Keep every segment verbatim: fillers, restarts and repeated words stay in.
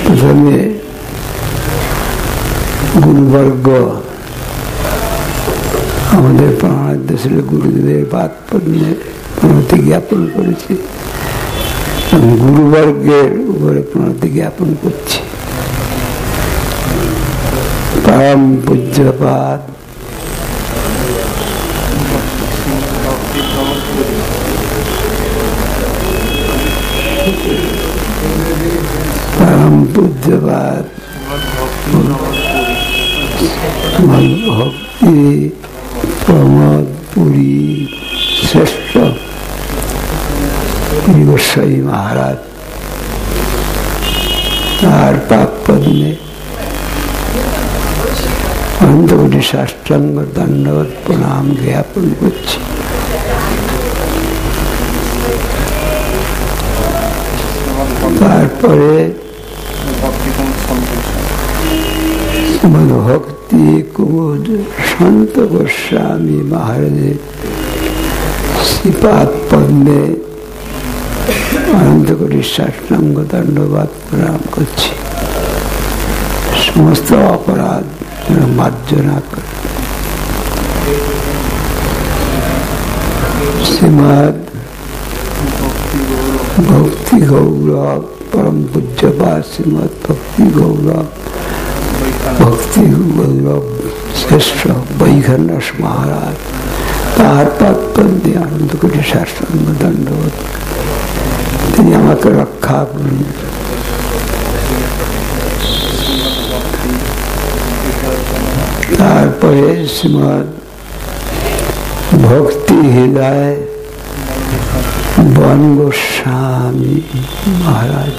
প্রথমে গুরুবর্গ আমাদের প্রণাদ্য ছিল গুরুদেবের পাদ পদ্মে প্রণতি জ্ঞাপন করেছি। আমি গুরুবর্গের উপরে প্রণতি জ্ঞাপন করছি। পরম পূজ্যপাদ পরম পূজ্যপাদ ভক্তি প্রমোদ পুরী শ্রেষ্ঠ গোস্বামী মহারাজ তার পাদ পদ্মে অনন্তকোটি সাষ্টাঙ্গ দণ্ডবৎ প্রণাম জ্ঞাপন করছি। তারপরে ভক্তি কুমুদ সন্ত গোস্বামী মহারাজের শ্রীপাদ পদ্মে অনন্তকোটি সাষ্টাঙ্গ দণ্ডবৎ প্রণাম করছি। সমস্ত অপরাধ মার্জনা করে শ্রীমদ ভক্তি গৌরব পরম পূজ্যপাদ শ্রীমদ ভক্তি গৌরব ভক্তি গৌরব শ্রেষ্ঠ বৈখানস মহারাজ তাহার পাদপদ্মে অনন্তকোটি সাষ্টাঙ্গ দণ্ডবৎ তিনি আমাকে রক্ষা করুন। তারপরে শ্রীমদ ভক্তি হৃদয় বন গোস্বামী মহারাজ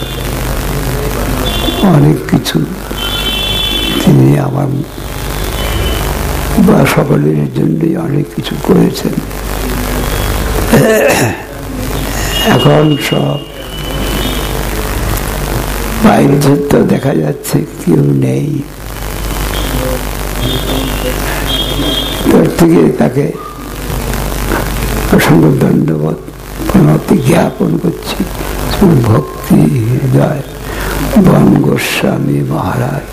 অনেক কিছু তিনি আমার বা সকলের জন্যই অনেক কিছু করেছেন। এখন সব বাইরে তো দেখা যাচ্ছে কেউ নেই, তার থেকে তাকে অসংখ্য দণ্ডবৎ প্রণতি জ্ঞাপন করছি। ভক্তি হৃদয় বন গোস্বামী মহারাজ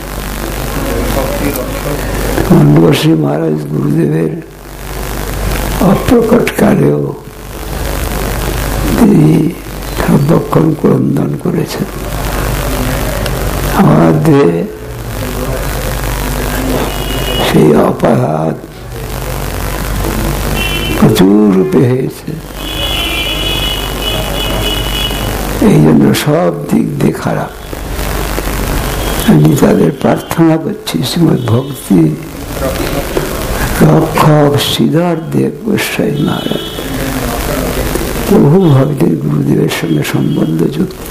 বন গোস্বামী মহারাজ গুরুদেবের অপ্রকট কালেও তিনি সর্বক্ষণ ক্রন্দন করেছেন। আমাদের সেই অপরাধ প্রচুর রূপে হয়েছে, এই জন্য সব দিক দিয়ে খারাপ। আমি তাদের প্রার্থনা করছি শ্রীমদ ভক্তি রক্ষক শ্রীধর দেব গোস্বামী মহারাজ বহু ভক্তের গুরুদেবের সঙ্গে সম্বন্ধ যুক্ত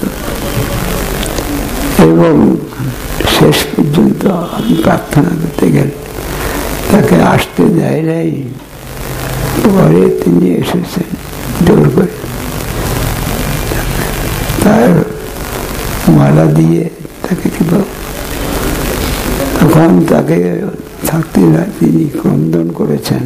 এবং শেষ পর্যন্ত আমি প্রার্থনা করতে গেলে তাকে আসতে দেয় নাই, পরে তিনি এসেছেন জোর করে, তার মালা দিয়ে তাকে কি তখন তাকে থাকতে না তিনি ক্রন্দন করেছেন।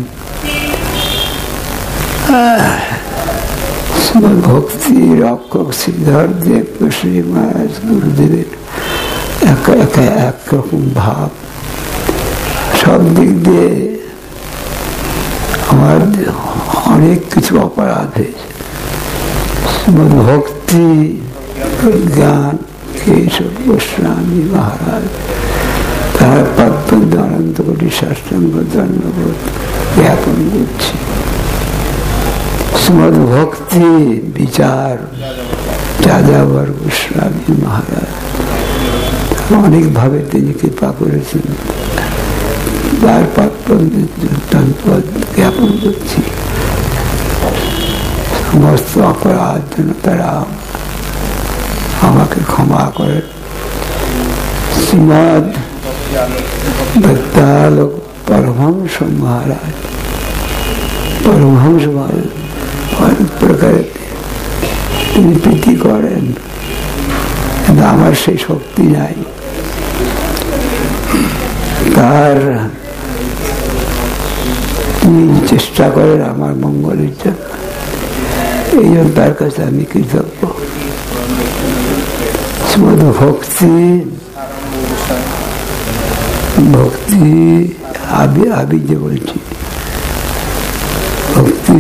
ভক্তি রক্ষক শ্রীধর দেব গোস্বামী মহারাজ গুরুদেবের একা একা একরকম ভাব, সব দিক দিয়ে আমার অনেক কিছু অপরাধ হয়েছে। ভক্তি জ্ঞান কেশব গোস্বামী মহারাজ তাহার পাদপদ্মে অনন্তকোটি সাষ্টাঙ্গ দণ্ডবৎ জ্ঞাপন করছি। শ্রীমদ ভক্তি বিচার যাযাবর গোস্বামী মহারাজ অনেক ভাবে তিনি কৃপা করেছেন, তার পাদপদ্মে দণ্ডবৎ জ্ঞাপন করছি। সমস্ত অপরাধ যেন তারা আমাকে ক্ষমা করে। শ্রীমদ ভক্তালোক পরমহংস মহারাজ পরমহংস মহারাজ অনেক প্রকারে তিনি প্রীতি করেন, কিন্তু আমার সেই শক্তি নাই। তার তিনি চেষ্টা করেন আমার মঙ্গলের জন্য, এই জন্য তার কাছে আমি কৃতজ্ঞ। শ্রীমদ ভক্তি ভক্তি আমি আমি যে বলছি ভক্তি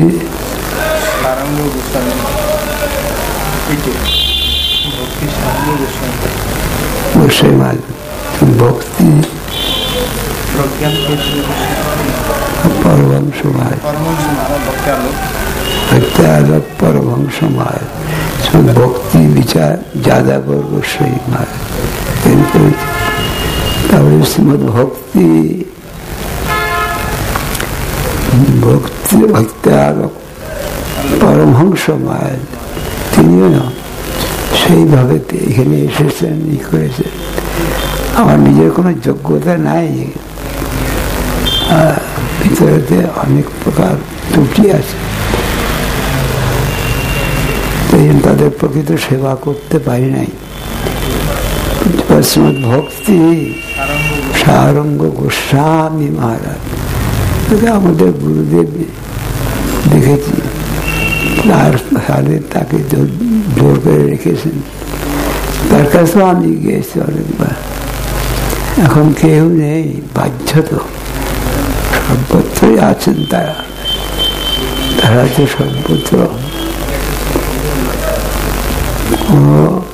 গোস্বামী মাল ভক্তি পরমহংস মাল भक्त्यालोक परमहंस महाराज भक्ति विचार ज्यादा कर गोस्वामी महाराज श्रीमद भक्ति भक्ति भक्त्यालोक परमहंस महाराज তিনিও না সেইভাবে এখানে এসেছেন ই করেছেন। আমার নিজের কোনো যোগ্যতা নাই, ভিতরেতে অনেক প্রকার ত্রুটি আছে, তাদের প্রকৃত সেবা করতে পারি নাই। ভক্তি সারঙ্গ গোস্বামী মহারাজ আমাদের গুরুদেব দেখেছি, তার সাথে তাকে জোর করে রেখেছেন। তার কাছেও আমি গিয়েছি অনেকবার। এখন কেউ নেই, বাধ্য তো, সর্বত্রই আছেন তারা, তারা তো সর্বত্র। কোন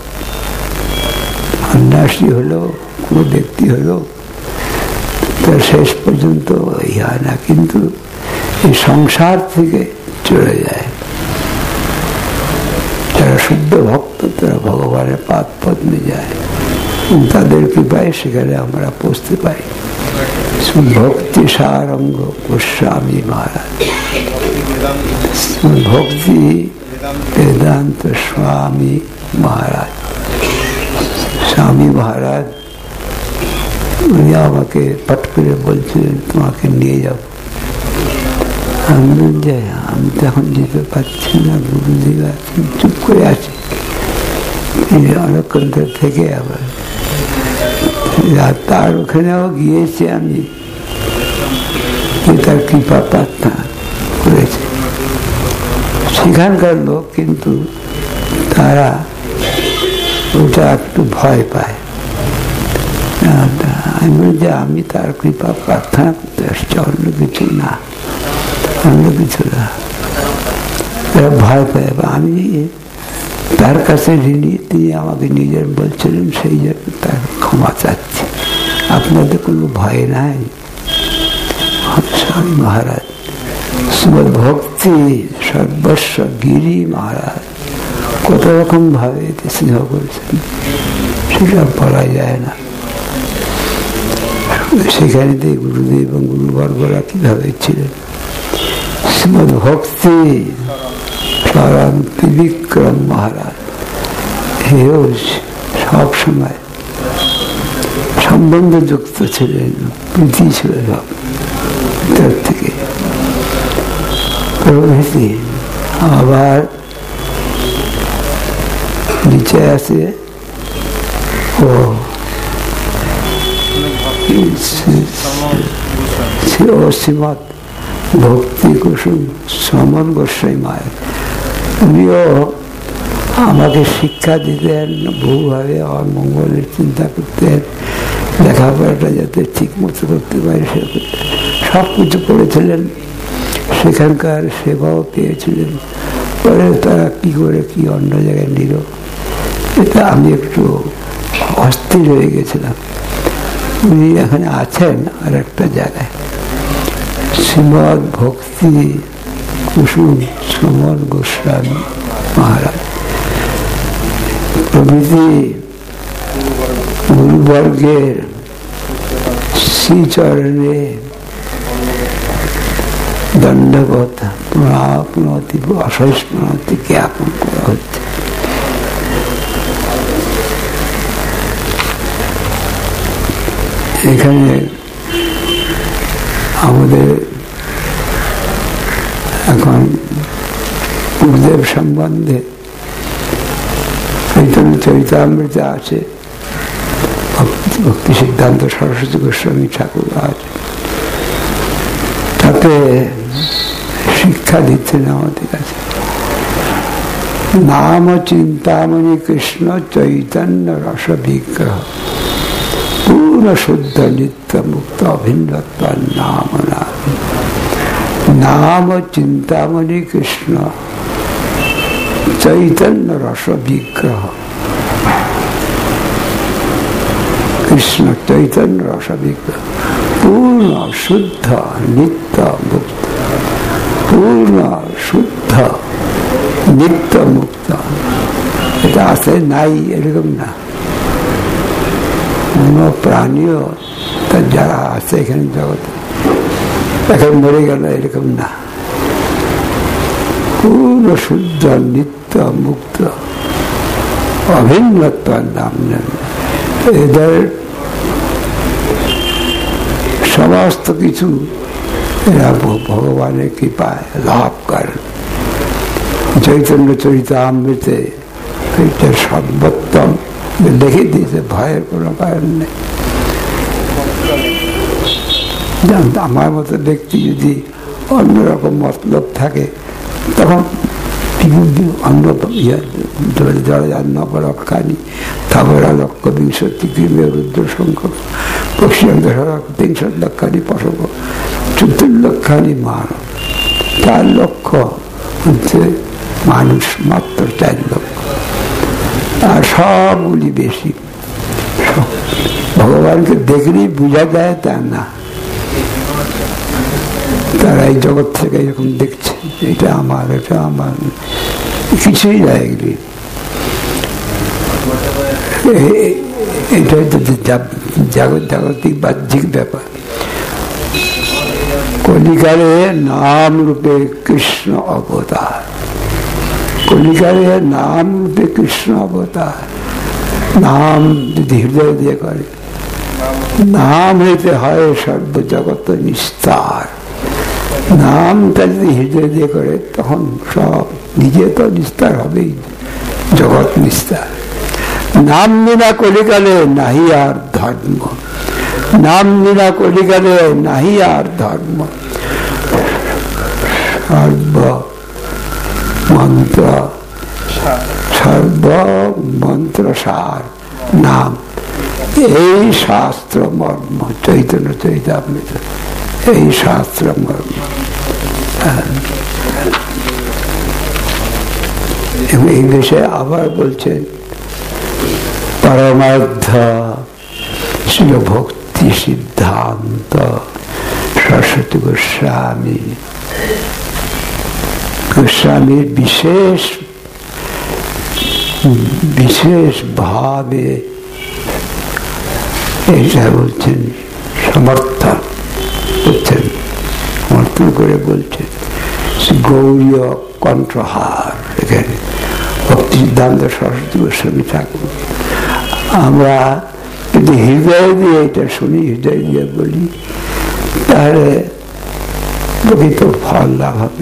সন্ন্যাসী হলো, কোন ব্যক্তি হলো, তার শেষ পর্যন্ত ইহা না, কিন্তু এই সংসার থেকে চলে যায়। যারা শুদ্ধ ভক্ত তারা ভগবানের পাদ পদ্মে যায়, তাদের কৃপায় সেখানে আমরা পৌঁছতে পারি। ভক্তি সারঙ্গ গোস্বামী মহারাজ, ভক্তি বেদান্ত স্বামী মহারাজ। স্বামী মহারাজ উনি আমাকে পট করে বলছিলেন তোমাকে নিয়ে যাও। আমি যাই, আমি তো এখন যেতে পারছি না, গুরুদেব আছেন, চুপ করে আছি। তিনি অনেকক্ষণ থেকে আবার তার ওখানেও গিয়েছি আমি, তার কৃপা প্রার্থনা করেছে সেখানকার লোক, কিন্তু তারা ওটা একটু ভয় পায়। আমি বলি যে আমি তার কৃপা প্রার্থনা করতে আসছি, অন্য কিছু না, অন্য কিছু না। তারা ভয় পায়। আমি তার কাছে ঋণী, তিনি আমাকে নিজের বলছিলেন, সেই জন্য তার ক্ষমা চাচ্ছি, আপনাদের কোনো ভয় নাই। স্বামী মহারাজ শ্রীমদ ভক্তি সর্বস্ব গিরি মহারাজ কত রকম ভাবে স্নেহ করেছেন, সেটা বলা যায় না। সেখানে গুরুদেব এবং গুরুবর্গরা কিভাবে ছিলেন। শ্রীমদ ভক্তি স্মরণ ত্রিবিক্রম মহারাজ হেও সব সময় সম্বন্ধ যুক্ত ছিলেন, প্রীতি ছিল সব ভিতর থেকে প্রভৃতি। আবার নিচে আছে ও শ্রীমৎ ভক্তি কুসুম সমন গোস্বামী মায়ের, উনিও আমাকে শিক্ষা দিতেন বহুভাবে, আমার মঙ্গলের চিন্তা করতেন, লেখাপড়াটা যাতে ঠিক মতো করতে পারি সে করতেন, সব কিছু করেছিলেন। সেখানকার সেবাও পেয়েছিলেন। পরে তারা কি করে কি অন্য জায়গায় নিল, এটা আমি একটু অস্থির হয়ে গেছিলাম। উনি এখানে আছেন আর একটা জায়গায়, শ্রীমদ ভক্তি কুসুম সমন গোস্বামী মহারাজ প্রভৃতি গুরুবর্গের শ্রীচরণে দণ্ডবত প্রণতি অশেষ প্রণতি জ্ঞাপন করা হচ্ছে। এখানে আমাদের এখন গুরুদেব সম্বন্ধে চৈতন্য চরিতামৃত আছে, ভক্তি সিদ্ধান্ত সরস্বতী গোস্বামী ঠাকুর আছে, তাতে শিক্ষা দিচ্ছেন আমাদের কাছে। নাম চিন্তামণি কৃষ্ণ চৈতন্য রস বিগ্রহ পূর্ণ শুদ্ধ নিত্য মুক্ত অভিন্নত্ব নাম নামি নাম চিন্তামণি কৃষ্ণ চৈতন্য রস বিগ্রহ কৃষ্ণ চৈতন্য রস বিগ্রহ পূর্ণ শুদ্ধ নিত্য মুক্ত পূর্ণ শুদ্ধ নিত্য মুক্ত এটা আছে নাই এরকম না কোন প্রাণীও তার যারা আছে এখানে জগতে এখন মরে গেল এরকম না পূর্ণ শুদ্ধ নিত্য মুক্ত অভিন্নত্ব নাম নেন এদের সমস্ত কিছু এরা ভগবানের কৃপায় লাভ করেন চৈতন্য চরিতামৃতে সর্বোত্তম দেখে দিয়েছে ভয়ের কোনো কারণ নেই আমার মতো ব্যক্তি যদি অন্যরকম মতলব থাকে তখন অন্য নবরক্ষানি থাবরা লক্ষ বিংশতি ক্রিমে রুদ্র সংখ্যক পশ্চিম বিংশত লক্ষানি পশক চতুর্লক্ষানি মানব চার লক্ষ হচ্ছে মানুষ মাত্র চার লক্ষ আর সবগুলি বেশি ভগবানকে দেখলেই বোঝা যায় তা না তারা এই জগৎ থেকে এরকম দেখছে এটা আমার এটা আমার কিছুই যায় এগুলি এটা হচ্ছে জাগত জাগতিক বাহ্যিক ব্যাপার কলিকালে নাম রূপে কৃষ্ণ অবতার কলিকালে নাম রূপে কৃষ্ণ অবতার নাম যদি হৃদয় দিয়ে করে নাম হইতে হয় সর্বজগৎ নিস্তার নামটা যদি হৃদয় দিয়ে করে তখন সব নিজে তো নিস্তার হবেই জগৎ নিস্তার নাম বিনা কলিকালে নাহি আর ধর্ম নাম বিনা কলিকালে নাহি আর ধর্ম সর্ব মন্ত্র সর্ব মন্ত্র সার নাম এই শাস্ত্র মর্ম চৈতন্য চৈতামৃত এই শাস্ত্র মর্ম ইংলিশে আবার বলছেন পরমার্থ শিল ভক্তি সিদ্ধান্ত সরস্বতী গোস্বামী গোস্বামীর বিশেষ বিশেষ ভাবে এইটা বলছেন সমর্থন করছেন সমর্থন করে বলছেন গৌরীয় কণ্ঠহার এখানে ভক্তি সিদ্ধান্ত সরস্বতী গোস্বামী ঠাকুর আমরা যদি হৃদয় দিয়ে এটা শুনি হৃদয় দিয়ে বলি তাহলে প্রকৃত ফল লাভ হবে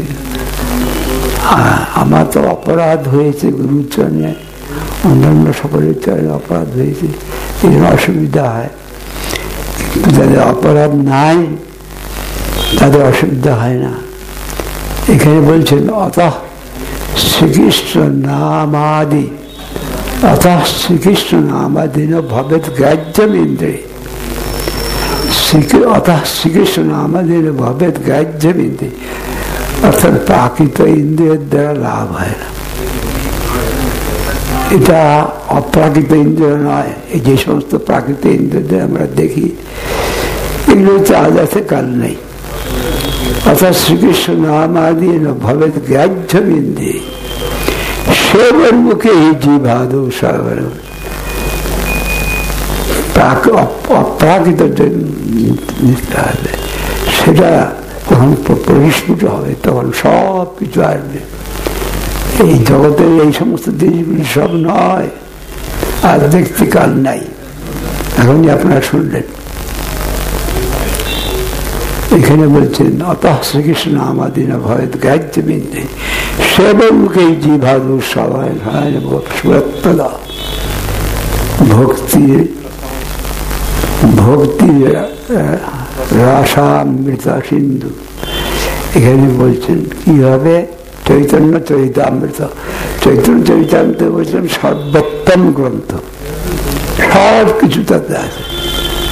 আমার তো অপরাধ হয়েছে গুরুচরণে অন্যান্য সকলের চরণে অপরাধ হয়েছে এই অসুবিধা হয় কিন্তু যাদের অপরাধ নাই তাদের অসুবিধা হয় না এখানে বলছেন অতঃ শ্রীকৃষ্ণ নামাদি অতঃ শ্রীকৃষ্ণ নামাদিন ভবেৎ গ্রাহ্যম ইন্দ্রে অতঃ শ্রীকৃষ্ণ নামাদিন ভবেৎ গ্রাহ্যম ইন্দ্রে অর্থাৎ প্রাকৃত ইন্দ্রিয়ের দ্বারা লাভ হয় না এটা অপ্রাকৃত ইন্দ্রিয় নয় এই যে সমস্ত প্রাকৃত ইন্দ্রিয় আমরা দেখি এগুলো হচ্ছে আজ আছে কাল নেই অর্থাৎ শ্রীকৃষ্ণ নামাদি ভবেৎ গ্রাহ্যম ইন্দ্রে সেবর মুখে এই জীবাদৌ সর্বর অপ্রাকৃত নিতে হবে সেটা যখন পরিস্ফুট হবে তখন সব কিছু আসবে এই জগতের এই সমস্ত জিনিসগুলি সব নয় আর দেখতে কাল নাই এখনই আপনারা শুনলেন এখানে বলছেন অতঃ শ্রীকৃষ্ণ আমাদিন ভয়েত গ্রাহ্যম ইন্দ্রে সেবর মুখে জীবাদৌ সবাই সুরত্তদা ভক্তি ভক্তি রসামৃত সিন্ধু এখানে বলছেন কি হবে চৈতন্য চরিতামৃত চৈতন্য চরিতামৃত বলছেন সর্বোত্তম গ্রন্থ সব কিছু তাতে আছে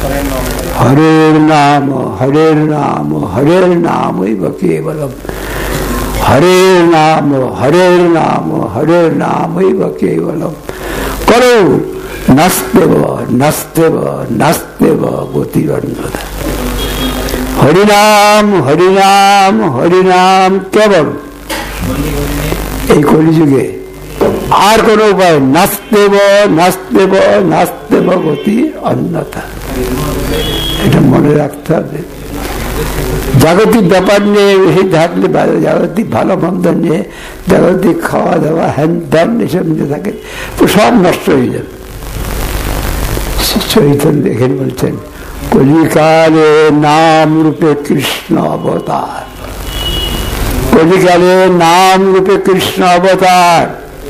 हरेर नाम हरेर नाम हरेर नाम केवलम हरेर नाम हरेर नाम हरेर नाम केवलम करो नस्तेव नस्तेव नस्तेव गतिरन्यथा हरिनाम हरिनाम हरिनाम केवल এই কলিযুগে আর কোন উপায় নাস্তেব নাস্তেব নাস্তেব গতি অন্যথা। এটা মনে রাখতে হবে। জাগতিক ব্যাপার নিয়ে বেশি থাকলে জাগতিক ভালো মন্দ নিয়ে জাগতিক খাওয়া দাওয়া হ্যান ত্যান এসব নিয়ে থাকে তো সব নষ্ট হয়ে যাবে। চৈতন্য এখানে বলছেন কলিকালে নাম রূপে কৃষ্ণ অবতার, কলিকালে নাম রূপে কৃষ্ণ অবতার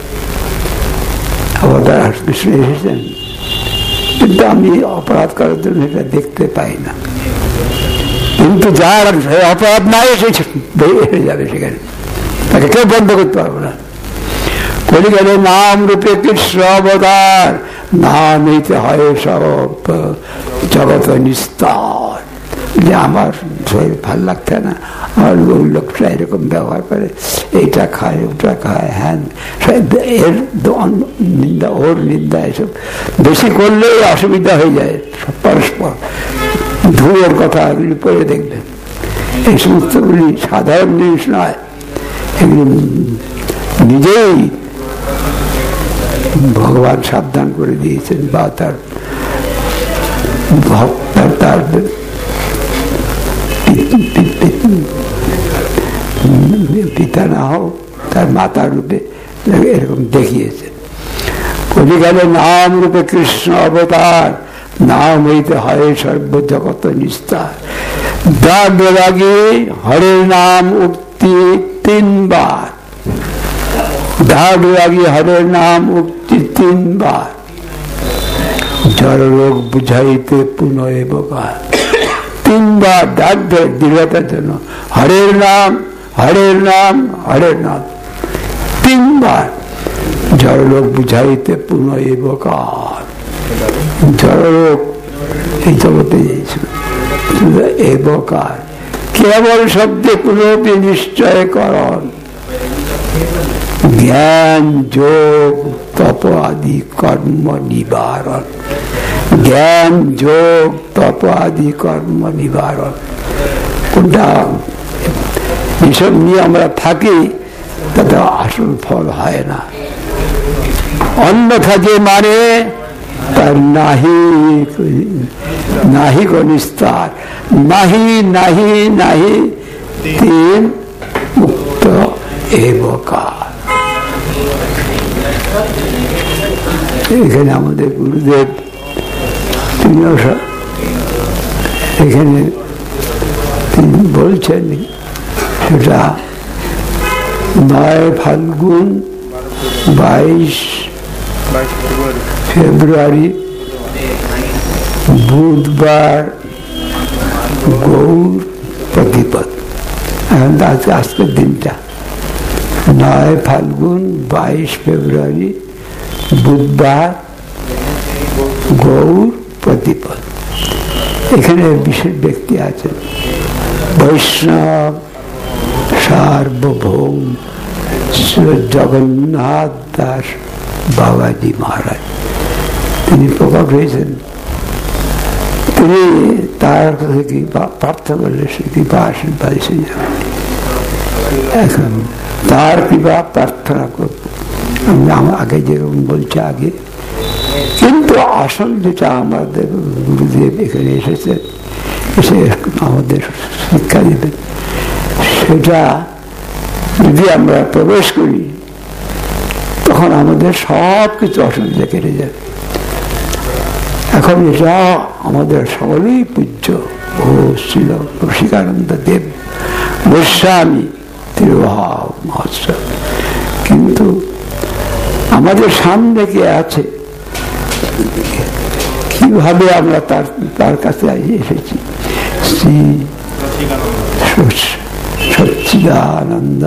অবতার কৃষ্ণ এসেছেন, কিন্তু আমি অপরাধ করার জন্য এটা দেখতে পাই না। কিন্তু যার অপরাধ নাই সে বেরিয়ে যাবে সেখানে, তাকে কেউ বন্ধ করতে পারবো না। কলিকালে নাম রূপে কৃষ্ণ অবতার, নাম হইতে হয় সব জগৎ নিস্তার। যে আমার শরীর ভাল লাগছে না, আমার ওই লোকটা এরকম ব্যবহার করে, এইটা খায় ওটা খায়, হ্যাঁ এর নিন্দা ওর নিন্দা এসব বেশি করলেই অসুবিধা হয়ে যায় পরস্পর। ধুয়ের কথা এগুলি পড়ে দেখবেন, এই সমস্তগুলি সাধারণ জিনিস নয়, এগুলি নিজেই ভগবান সাবধান করে দিয়েছেন বা তার তার পিতা না হোক তার মাতার রূপে এরকম দেখিয়েছেন। কলিকালে নাম রূপে কৃষ্ণ অবতার, নাম হইতে হয় সর্বজগত নিস্তার। দাগ লাগে হরের নাম উক্তি তিনবার, দাগ লাগে হরের নাম উক্তি তিনবার। জড় রোগ বুঝাইতে পুনঃ বোকার, তিনবার ডাক দেয় দৃঢ়তার জন্য, হরের নাম হরের নাম হরের নাম তিনবার। জড়লোক বুঝাইতে পুনঃ বোকার, জড়লোক এই জগতে এ বোকার কেবল শব্দে পুনঃ নিশ্চয় করণ। জ্ঞান যোগ তপ আদি কর্ম নিবারণ, জ্ঞান যোগ তপ আদি কর্ম নিবারণ। কোনটা এইসব নিয়ে আমরা থাকি তাতে আসল ফল হয় না। অন্যথা যে মানে তার নাহি নাহি নিস্তার, নাহি নাহি নাহি তিন মুক্ত এবকার। এখানে আমাদের গুরুদেব তিনিও এখানে তিনি বলছেন, সেটা নয় ফাল্গুন বাইশ ফেব্রুয়ারি বুধবার গৌর প্রতিপদ। এখন আজকে আজকের দিনটা নয় ফাল্গুন বাইশ ফেব্রুয়ারি বুধবার গৌর প্রতিপদ। এখানে বিশেষ ব্যক্তি আছেন বৈষ্ণব সার্বভৌম জগন্নাথ দাস বাবাজি মহারাজ। তিনি প্রকট হয়েছেন, তিনি তার প্রার্থনা করলে সে কৃপা আশীর্বাদ এসে যাবে। এখন তার কৃপা প্রার্থনা করব আমরা আগে যেরকম বলছি আগে, কিন্তু আসল যেটা আমাদের গুরুদেব এখানে এসেছে এসে আমাদের শিক্ষা দেবেন, সেটা যদি আমরা প্রবেশ করি তখন আমাদের সব কিছু অসুবিধা কেটে যাবে। এখন এটা আমাদের সকলেই পূজ্য ও ছিল রসিকানন্দ দেব গোস্বামী তিরুভাব মহোৎসব, কিন্তু আমাদের সামনে কে আছে, কিভাবে আমরা তার তার কাছে এসেছি। শ্রী সচ্চিদানন্দ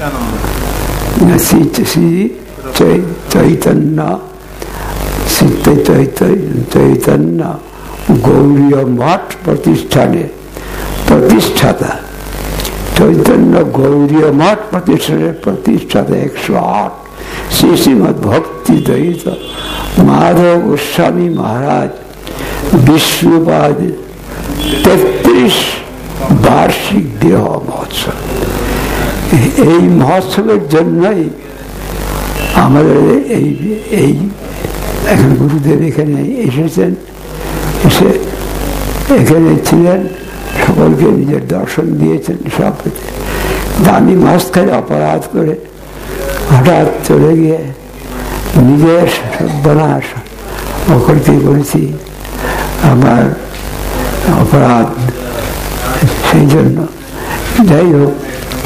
শ্রী চৈতন্য শ্রী চৈতন্য গৌরীয় মঠ প্রতিষ্ঠানে প্রতিষ্ঠাতা, চৈতন্য গৌরীয় মঠ প্রতিষ্ঠানের প্রতিষ্ঠাতা একশো আট শ্রী শ্রীমৎ ভক্তি দ্বৈত মাধব গোস্বামী মহারাজ বিষ্ণুপাদ তেত্রিশ বার্ষিক দেহ মহোৎসব। এই মহোৎসবের জন্যই আমাদের এই এই এখন গুরুদেব এখানে এসেছেন, এসে এখানে ছিলেন, সকলকে নিজের দর্শন দিয়েছেন সব। আমি মাঝখানে অপরাধ করে হঠাৎ চলে গিয়ে নিজের সর্বনাশ করতে বলেছি, আমার অপরাধ, সেই জন্য। যাই হোক,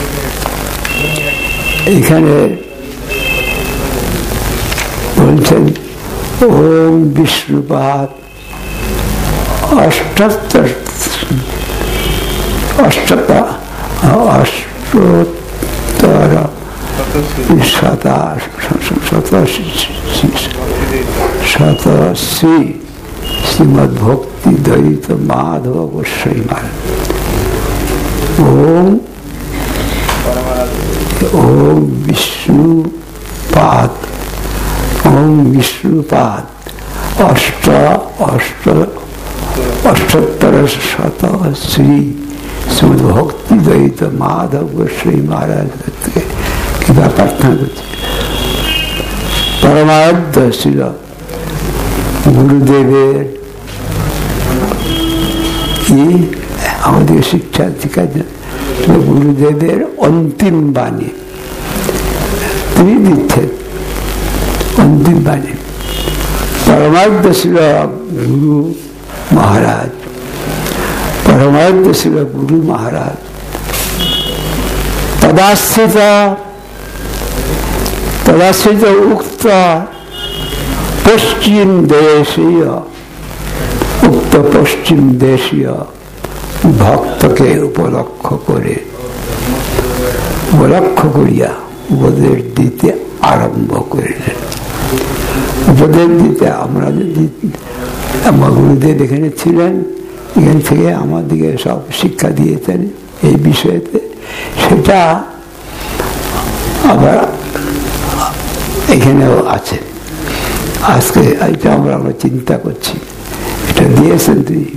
এখানে বলছেন ওম বিষ্ণুপাদ অষ্টাত্তর অষ্টতা অষ্টোত্তর শতশ্রী শ্রীমৎ ভক্তি দ্বৈত মাধব গোস্বামী মহারাজ। ওম ওম বিষ্ণুপাদ ওম বিষ্ণুপাদ অষ্ট অষ্ট অষ্টোত্তর শত শ্রী শ্রীমৎ ভক্তি দ্বৈত মাধব গোস্বামী মহারাজ থেকে কিংবা প্রার্থনা করছি। পরমারাধ্য ছিল গুরুদেবের কি আমাদের শিক্ষা শিক্ষা গুরুদেবের অন্তিম বাণী তিনি দিচ্ছেন, অন্তিম বাণী। পরমারাধ্য ছিল গুরু মহারাজ, পরমারাধ্য ছিল গুরু মহারাজ। তদাশ্রিত তদাশ্রিত উক্ত পশ্চিম দেশীয় উক্ত পশ্চিম দেশীয় ভক্তকে উপলক্ষ করে উপলক্ষ করিয়া উপদেশ দিতে আরম্ভ করিলেন। উপদেশ দিতে আমরা যদি আমার গুরুদেব এখানে ছিলেন, এখান থেকে আমাদেরকে সব শিক্ষা দিয়েছেন এই বিষয়েতে, সেটা আবার এখানেও আছে। আজকে এটা আমরা আমরা চিন্তা করছি, এটা দিয়েছেন তিনি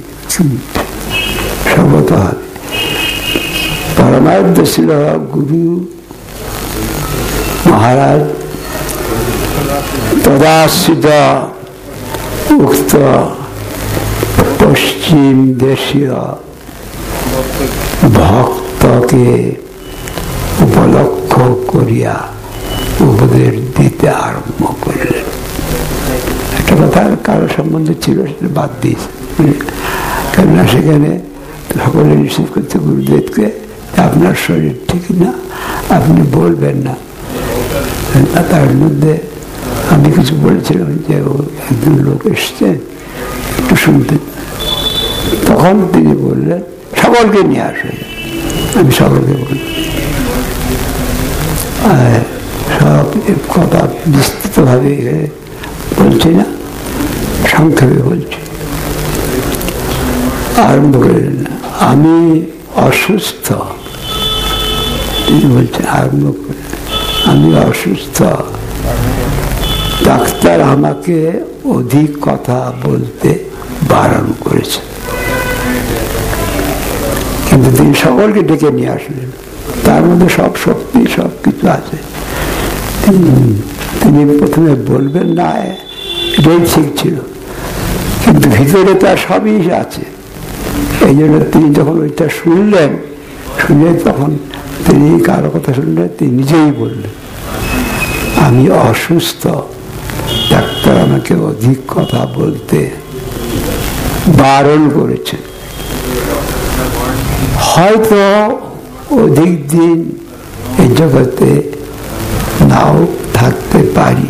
সর্বত হবে। পরমারাধ্য ছিল গুরু মহারাজ তদাশ্রিত উক্ত পশ্চিম দেশীয় ভক্তকে উপলক্ষ করিয়া উপদেশ দিতে আরম্ভ করলেন। একটা কথা কারো সম্বন্ধে ছিল, সেটা বাদ দিয়েছে, কেননা সেখানে সকলে নিশ্চিত করতে গুরুদেবকে আপনার শরীর ঠিক না, আপনি বলবেন না। তার মধ্যে আমি কিছু বলেছিলাম যে একজন লোক এসছে একটু শুনতে, তখন তিনি বললেন সকলকে নিয়ে আসে। আমি সকলকে বলি, সব কথা বিস্তৃত ভাবে বলছি না, সংক্ষেপে বলছি। আরম্ভ করলেন, আমি অসুস্থ, তিনি বলছেন আরম্ভ করে, আমি অসুস্থ, ডাক্তার আমাকে অধিক কথা বলতে বারণ করেছে। কিন্তু তিনি সকলকে ডেকে নিয়ে আসলেন, তার মধ্যে সব শক্তি সব কিছু আছে। তিনি প্রথমে বলবেন না, এটাই ঠিক ছিল, কিন্তু ভিতরে তার সবই আছে। এই জন্য তিনি যখন ওইটা শুনলেন, শুনে তখন তিনি কারো কথা শুনলেন, তিনি নিজেই বললেন আমি অসুস্থ, ডাক্তার আমাকে অধিক কথা বলতে বারণ করেছে। হয়তো অধিক দিন এই জগতে নাও থাকতে পারি।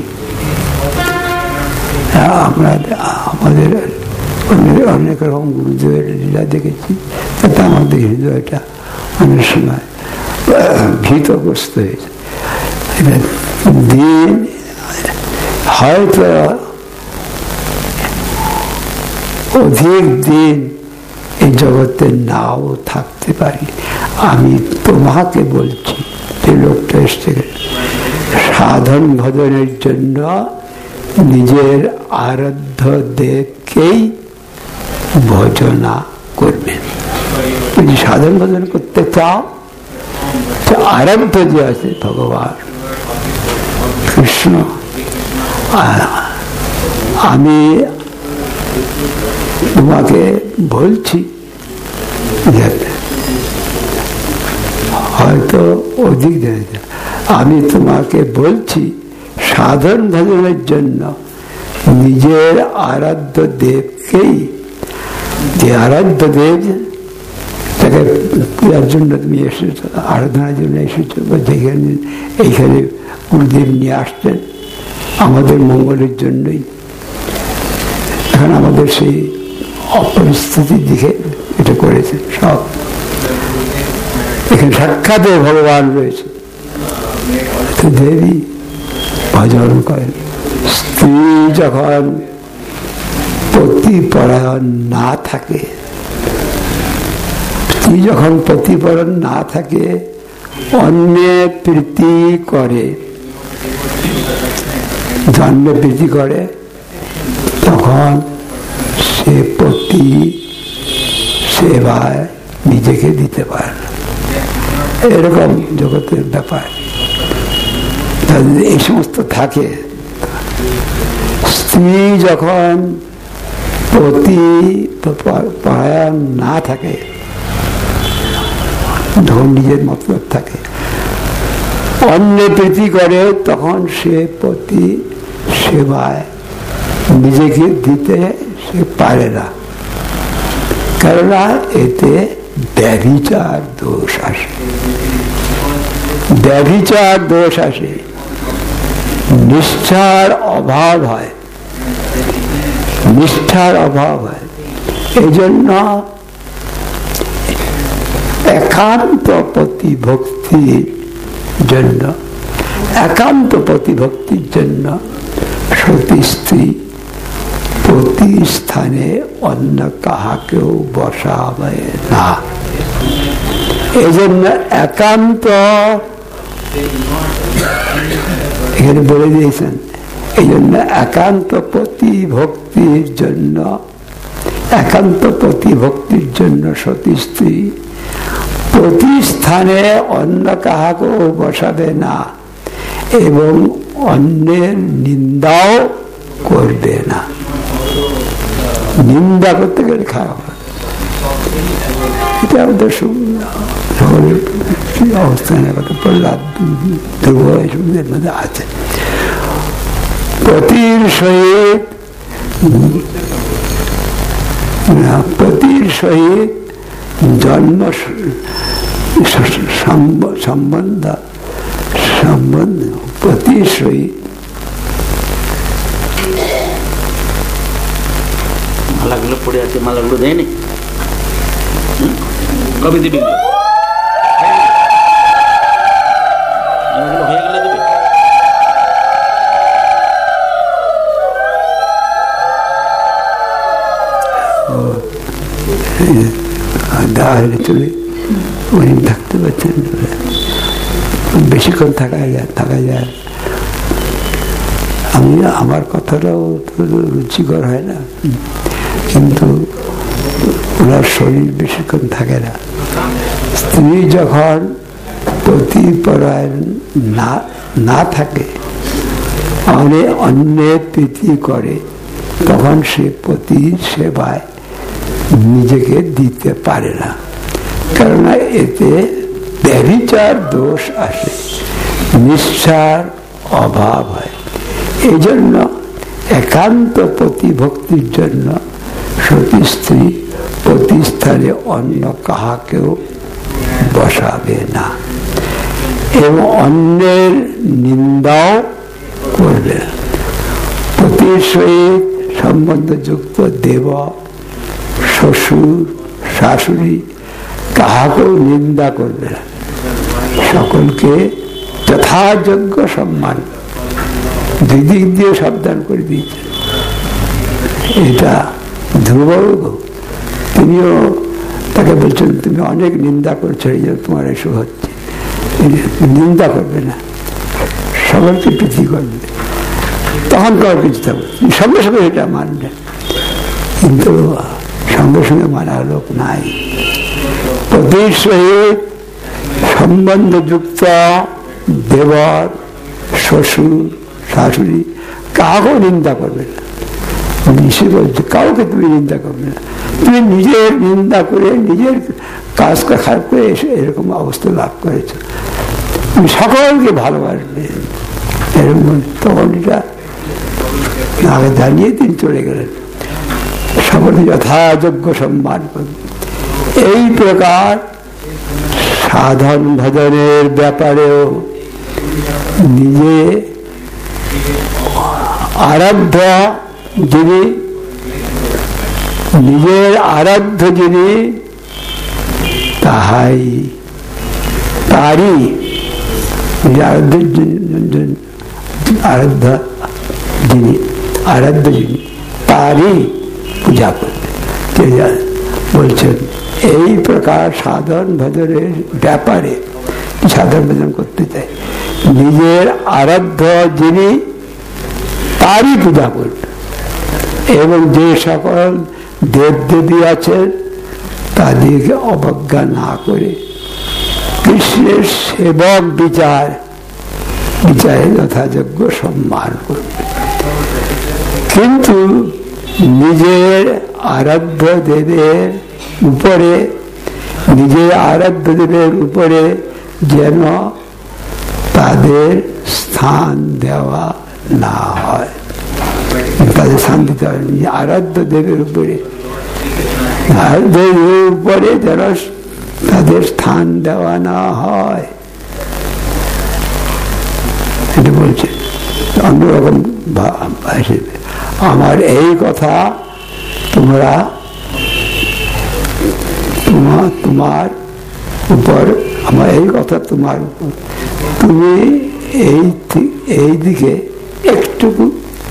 আমরা আমাদের অনেক রকম গুরুদেবের লীলা দেখেছি, তাতে আমাদের হৃদয়টা অনেক সময় ভীতগ্রস্ত হয়েছে। দিন হয়তো অধিক দিন এই জগতে নাও থাকতে পারি। আমি তোমাকে বলছি, যে লোকটা এসছে, সাধন ভজনের জন্য নিজের আরাধ্য দেবকেই ভজনা করবেন। যদি সাধন ভজন করতে চাও, আরাধ্য যে আছে ভগবান কৃষ্ণ, আমি তোমাকে বলছি, হয়তো অধিক জেনেছে, আমি তোমাকে বলছি সাধন ভজনের জন্য নিজের আরাধ্য দেবকেই, যে আরাধ্য দেব তাকে পূজার জন্য তুমি এসেছো, আরাধনার জন্য এসেছো, বা যেখানে এইখানে গুরুদেব নিয়ে আসছেন আমাদের মঙ্গলের জন্যই। এখন আমাদের সেই অপরিস্থিতির দিকে এটা করেছে সব। এখানে সাক্ষাৎ ভগবান রয়েছে, দেবী ভজন করেন। স্ত্রী যখন পতিপরায়ণ না থাকে, স্ত্রী যখন পতিপরায়ণ না থাকে, অন্যের প্রীতি করে, অন্য প্রীতি করে, তখন সে পতি সেবায় নিজেকে দিতে পারে না। এরকম জগতের ব্যাপার। এই সমস্ত থাকে। স্ত্রী যখন পতি পরায়ণ না থাকে, যখন নিজের মতলব থাকে, অন্য প্রীতি করে, তখন সে পতি সেবায় নিজেকে দিতে সে পারে না, কেননা এতে ব্যভিচার দোষ আসে। ব্যভিচার দোষ আসে, নিষ্ঠার অভাব হয়, নিষ্ঠার অভাব হয়। এই জন্য একান্ত প্রতিভক্তির জন্য, একান্ত প্রতিভক্তির জন্য সতী স্ত্রী প্রতি স্থানে অন্য কাহাকেও বসাবে না। এই জন্য একান্ত, এখানে বলে দিয়েছেন, এই জন্য একান্ত প্রতিভক্তির জন্য, একান্ত প্রতিভক্তির জন্য সতী স্ত্রী প্রতি স্থানে অন্য কাহাকেও বসাবে না এবং অন্যের নিন্দাও করবে না। নিন্দা করতে গেলে খারাপ হয়। এটা আমাদের অবস্থানের কথা প্রহ্লাদ দুর্গের মধ্যে আছে। পতির সহিত পতির সহিত জন্ম সম্বন্ধ সম্বন্ধ পতির সহিত মালাগুলো পড়ে আছে, মালাগুলো দেয়নি, কবে দিবি? মালাগুলো হয়ে গেলে দেবে। দেওয়া হলে চলে, উনি থাকতে পারছেন, বেশিক্ষণ থাকা যায় থাকা যায় আমি আমার কথাটাও রুচিকর হয় না, কিন্তু ওনার শরীর বেশিক্ষণ থাকে না। স্ত্রী যখন পতিপরায়ণ না না থাকে, মানে অন্যের প্রীতি করে, তখন সে পতি সেবায় নিজেকে দিতে পারে না, কেননা এতে ব্যভিচার দোষ আসে, নিষ্ঠার অভাব হয়। এই জন্য একান্ত প্রতিভক্তির জন্য সতী স্ত্রী প্রতিস্থানে অন্য কাহাকেও বসাবে না এবং অন্যের নিন্দাও করবে না। পতির সহিত সম্বন্ধযুক্ত দেব, শ্বশুর, শাশুড়ি কাহাকেও নিন্দা করবে না, সকলকে যথাযোগ্য সম্মান দুই দিক দিয়ে সাবধান করে দিয়েছে। এটা ধ্রুব তিনিও তাকে বলছেন তুমি অনেক নিন্দা করছো, এই জন্য তোমার এসব হচ্ছে। নিন্দা করবে না, সকলকে প্রীতি করবে, তখন কার কিছু থাকবে, সঙ্গে সঙ্গে এটা মানবে। কিন্তু সঙ্গে সঙ্গে মানার লোক নাই। পতির সহিত সম্বন্ধযুক্ত দেবর, শ্বশুর, শাশুড়ি কাউকে নিন্দা করবে না। নিষেধ বলছে কাউকে তুমি নিন্দা করবে না। তুমি নিজের নিন্দা করে নিজের কাজকে খারাপ করে এসে এরকম অবস্থা লাভ করেছ, তুমি সকলকে ভালোবাসবে এরকম। তখন এটা আগে জানিয়ে তিনি চলে গেলেন, সকলে যথাযোগ্য সম্মান করবে। এই প্রকার সাধন ভজনের ব্যাপারেও নিজে আরাধ্য যিনি, নিজের আরাধ্য যিনি তাহাই তারই আরাধ্য আরাধ্য যিনি আরাধ্য যিনি তারই পূজা করবে। বলছেন এই প্রকার সাধন ভজনের ব্যাপারে, সাধন ভজন করতে চাই, নিজের আরাধ্য যিনি তারই পূজা করবে, এবং যে সকল দেব দেবী আছেন তাদেরকে অবজ্ঞা না করে কৃষ্ণের সেবক বিচার বিচারে যথাযোগ্য সম্মান করবে। কিন্তু নিজের আরাধ্য দেবের উপরে নিজের আরাধ্য দেবের উপরে যেন তাদের স্থান দেওয়া না হয়, তাদের স্থান দিতে হবে। আরাধ্য দেবের উপরে আরাধ্য দেবের উপরে যেন তাদের স্থান দেওয়া না হয়, এটা বলছে অন্যরকম হিসেবে। আমার এই কথা তোমরা তোমার তোমার উপর, আমার এই কথা তোমার উপর, তুমি এই এই দিকে একটুকু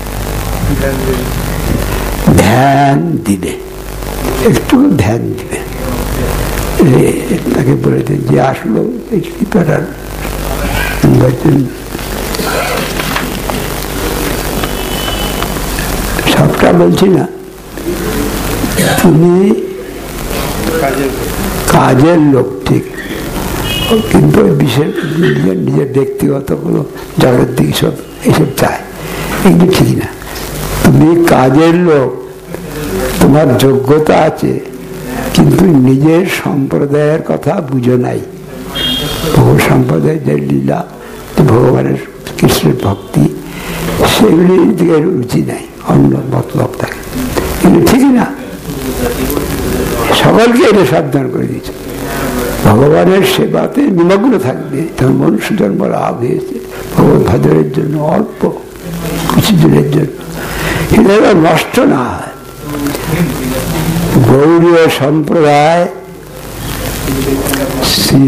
ধ্যান দিবে, একটুকু ধ্যান দিবে। তাকে বলে দেন যে আসলো সবটা বলছি না, তুমি কাজের লোক ঠিক, কিন্তু বিশেষ নিজের নিজের ব্যক্তিগত কোনো জগৎ দিক সব এইসব চায়, এগুলো ঠিক না। তুমি কাজের লোক, তোমার যোগ্যতা আছে, কিন্তু নিজের সম্প্রদায়ের কথা বুঝো নাই। বহু সম্প্রদায়ের যে লীলা, ভগবানের কৃষ্ণের ভক্তি, সেগুলির দিকে রুচি নাই, অন্য মতলব থাকে, কিন্তু ঠিকই না। সকলকে এটা সাবধান করে দিয়েছে, ভগবানের সেবাতে নিমগ্ন থাকবে, তখন মনুষ্য জন্ম লাভ হয়েছে ভগবান ভজনের জন্য, অল্প কিছু দিনের জন্য, এটা নষ্ট না হয়। গৌড়ীয় সম্প্রদায় শ্রী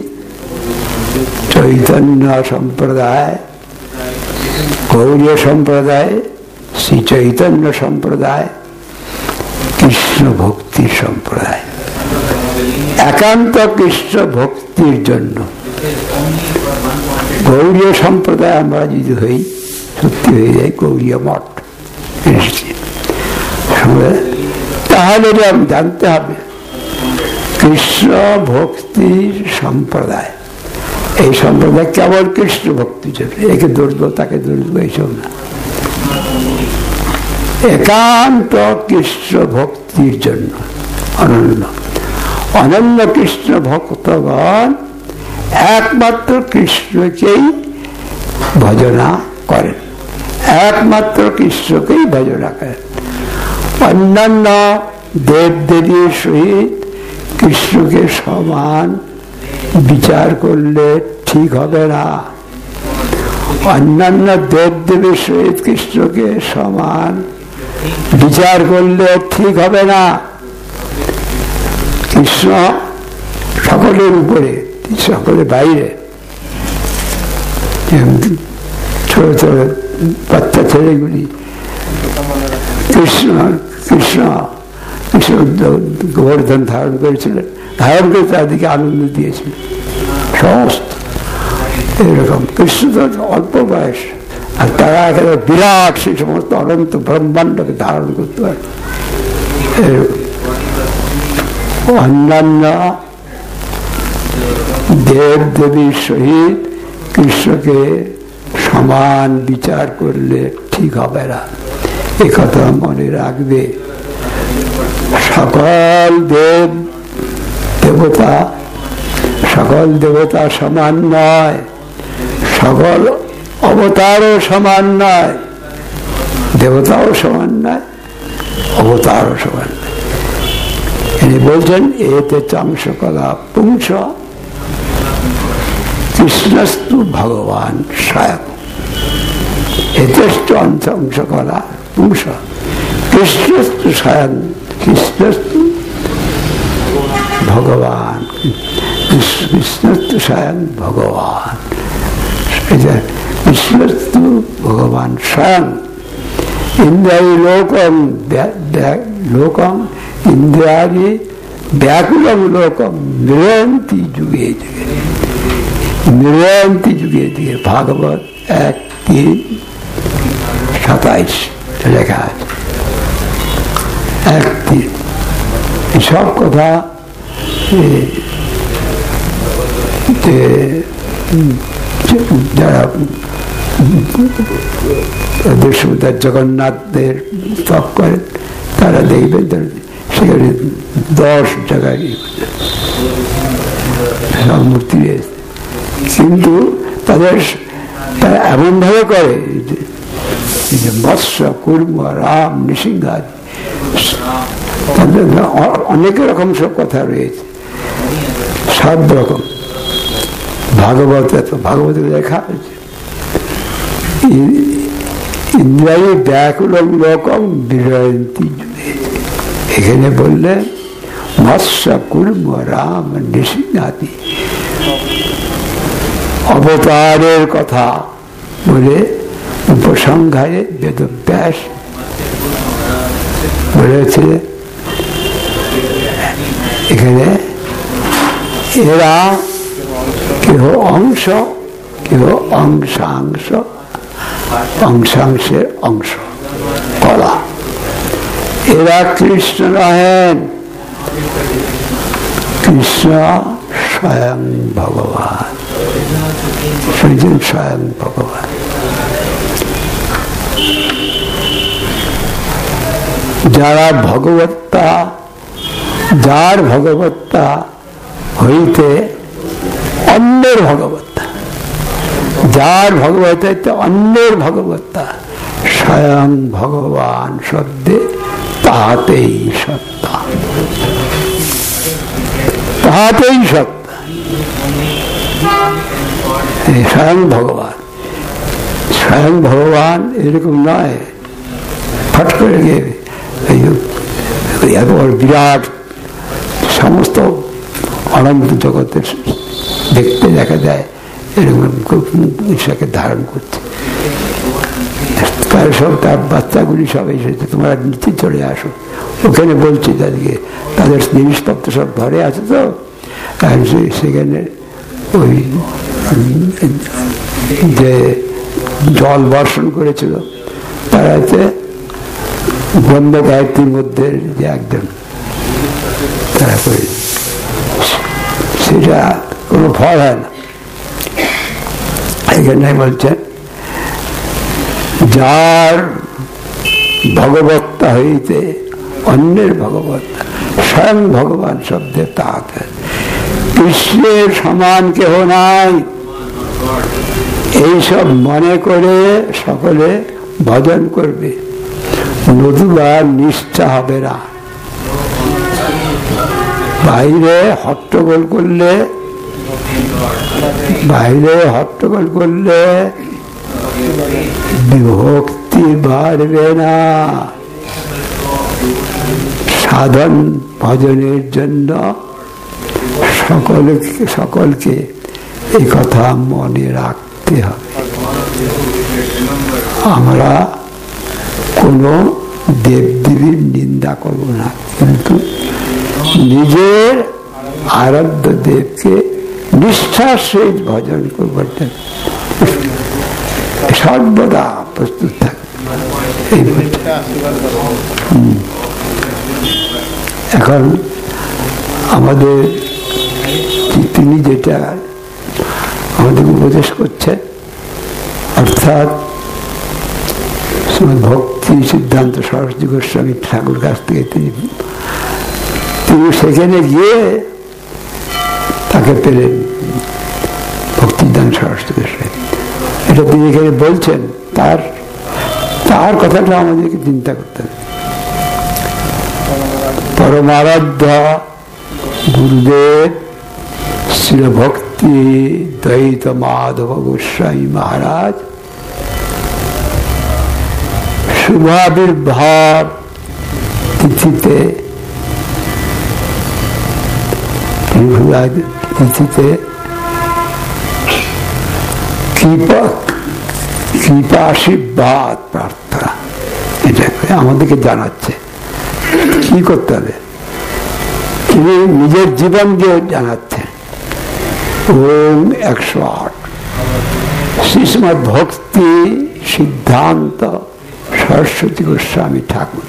চৈতন্য সম্প্রদায়, গৌড়ীয় সম্প্রদায় শ্রী চৈতন্য সম্প্রদায়, কৃষ্ণ ভক্তির সম্প্রদায়, একান্ত কৃষ্ণ ভক্তির জন্য। গৌড়ীয় সম্প্রদায় আমরা যদি হই, সত্যি হয়ে যায় গৌড়ীয় মঠ, তাহলে জানতে হবে কৃষ্ণ ভক্তির সম্প্রদায়, এই সম্প্রদায় কেবল কৃষ্ণ ভক্তি চলবে, একে ধরব তাকে ধরব এইসব না, একান্ত কৃষ্ণ ভক্তির জন্য অনন্য। অনন্য কৃষ্ণ ভক্তগণ একমাত্র কৃষ্ণকেই ভজনা করেন, একমাত্র কৃষ্ণকেই ভজনা করেন। অন্যান্য দেব দেবীর সহিত কৃষ্ণকে সমান বিচার করলে ঠিক হবে না, অন্যান্য দেব দেবীর সহিত কৃষ্ণকে সমান বিচার করলে ঠিক হবে না। কৃষ্ণ সকলের উপরে, সকলের বাইরে। ছোট ছোট বাচ্চা ছেলেগুলি কৃষ্ণ কৃষ্ণ গোবর্ধন ধারণ করেছিলেন, ধারণ করে তাদেরকে আনন্দ দিয়েছিলেন সমস্ত। এরকম কৃষ্ণ তো অল্প বয়স, আর তারা একেবারে বিরাট সেই সমস্ত অনন্ত ব্রহ্মাণ্ডকে ধারণ করতে পারে। অন্যান্য দেব দেবীর সহিত কৃষ্ণকে সমান বিচার করলে ঠিক হবে না, এ কথা মনে রাখবে। সকল দেব দেবতা সকল দেবতা সমান নয়, সকল অবতারও সমান নয়, দেবতাও সমান নয়, অবতারও সমান নয়। তিনি বলছেন এতে চাংসকলা পুংস কৃষ্ণস্তু ভগবান স্বয়ং। এতে চাংসকলা পুংস কৃষ্ণস্তু স্বয়ং, কৃষ্ণস্তু ভগবান, কৃষ্ণস্তু স্বয়ং ভগবান, কৃষ্ণস্তু ভগবান স্বয়ং। ইন্দ্রিয়ারি লোকম লোকম ইন্দ্রিয়ারি ব্যাকুলম লোকম নিরন্তি যুগে যুগে, নিরন্তি যুগে যুগে। ভাগবত এক তিন সাতাইশ লেখা আছে, এক তিন। সব কথা যারা জগন্নাথদের তপ করেন তারা দেখবেন সেখানে দশ জায়গায় সব মূর্তি রয়েছে, কিন্তু তাদের তারা এমন ভাবে করে যে মৎস্য কুর্ম রাম নৃসিংহাদি তাদের অনেক রকম সব কথা রয়েছে, সব রকম। ভাগবতে তো ভাগবতে লেখা আছে ইন্দ্রিয় ব্যাকুলম লোকম বিরয়ন্তি যুগে। এখানে বললে মৎস্য কুর্ম রাম নৃসিংহাদি অবতারের কথা বলে উপসংহারে বেদব্যাস বলেছে এখানে এরা কেহ অংশ কেহ অংশাংশ, অংশাংশের অংশ কলা। এরা কৃষ্ণ নহেন, কৃষ্ণ স্বয়ং ভগবান, শুনছেন স্বয়ং ভগবান। যারা ভগবত্তা, যার ভগবত্তা হইতে অন্যের ভগবত্তা, যার ভগবত্তা অন্যের ভগবত্তা, স্বয়ং ভগবান শব্দে তাহাতেই সত্তা, তাহাতেই সত্তা। স্বয়ং ভগবান, স্বয়ং ভগবান এরকম নয় ফট করে গিয়ে বিরাট সমস্ত অনন্ত জগতের দেখতে দেখা যায় এরকম ঈশাকে ধারণ করছে। তার সব তার বাচ্চাগুলি সব এসেছে, তোমরা নিচে চলে আসো। ওখানে বলছে তাদেরকে, তাদের জিনিসপত্র সব ঘরে আছে তো, আর সেখানে ওই যে জল বর্ষণ করেছিল তারা হচ্ছে ব্রহ্ম গায়ত্রীর মধ্যে যে একজন তারা করে, সেটা কোনো ফল হয় না। এখানে বলছেন যার ভগবত্তা হইতে অন্যের ভগবত্তা, স্বয়ং ভগবান শব্দে তাকে কৃষ্ণের সমান কেহ নাই, এইসব মনে করে সকলে ভজন করবে, নতুবা নিষ্ঠা হবে না। বাইরে হট্টগোল করলে বাইরে হট্টগোল করলে বিভক্তি বাড়বে না। সাধন ভজনের জন্য সকলকে সকলকে এই কথা মনে রাখতে হবে। আমরা কোনো দেব দেবীর নিন্দা করব না, কিন্তু নিজের আরাধ্য দেবকে নিষ্ঠার সহিত ভজন করবার সর্বদা প্রস্তুত থাকবে। এই এখন আমাদের তিনি যেটা আমাদের উপদেশ করছেন, অর্থাৎ ভক্তি সিদ্ধান্ত সরস্বতী গোস্বামী ঠাকুর কাছ থেকে তিনি তিনি সেখানে গিয়ে তাকে পেলেন, ভক্তি সিদ্ধান্ত সরস্বতী গোস্বামী। এটা তিনি এখানে বলছেন, তার তার কথাটা আমাদেরকে চিন্তা করতে হবে। পরমারাধ্য গুরুদেব শ্রী ভক্তি দ্বৈত মাধব গোস্বামী মহারাজ শুভাবির্ভাব তিথিতে তিথিতে কৃপা কৃপাশীর্বাদ প্রার্থনা, এটা আমাদেরকে জানাচ্ছে কি করতে হবে। তিনি নিজের জীবন দিয়ে জানাচ্ছেন। ওম একশো আট শ্রীশ্রীমদ ভক্তি সিদ্ধান্ত সরস্বতী গোস্বামী ঠাকুর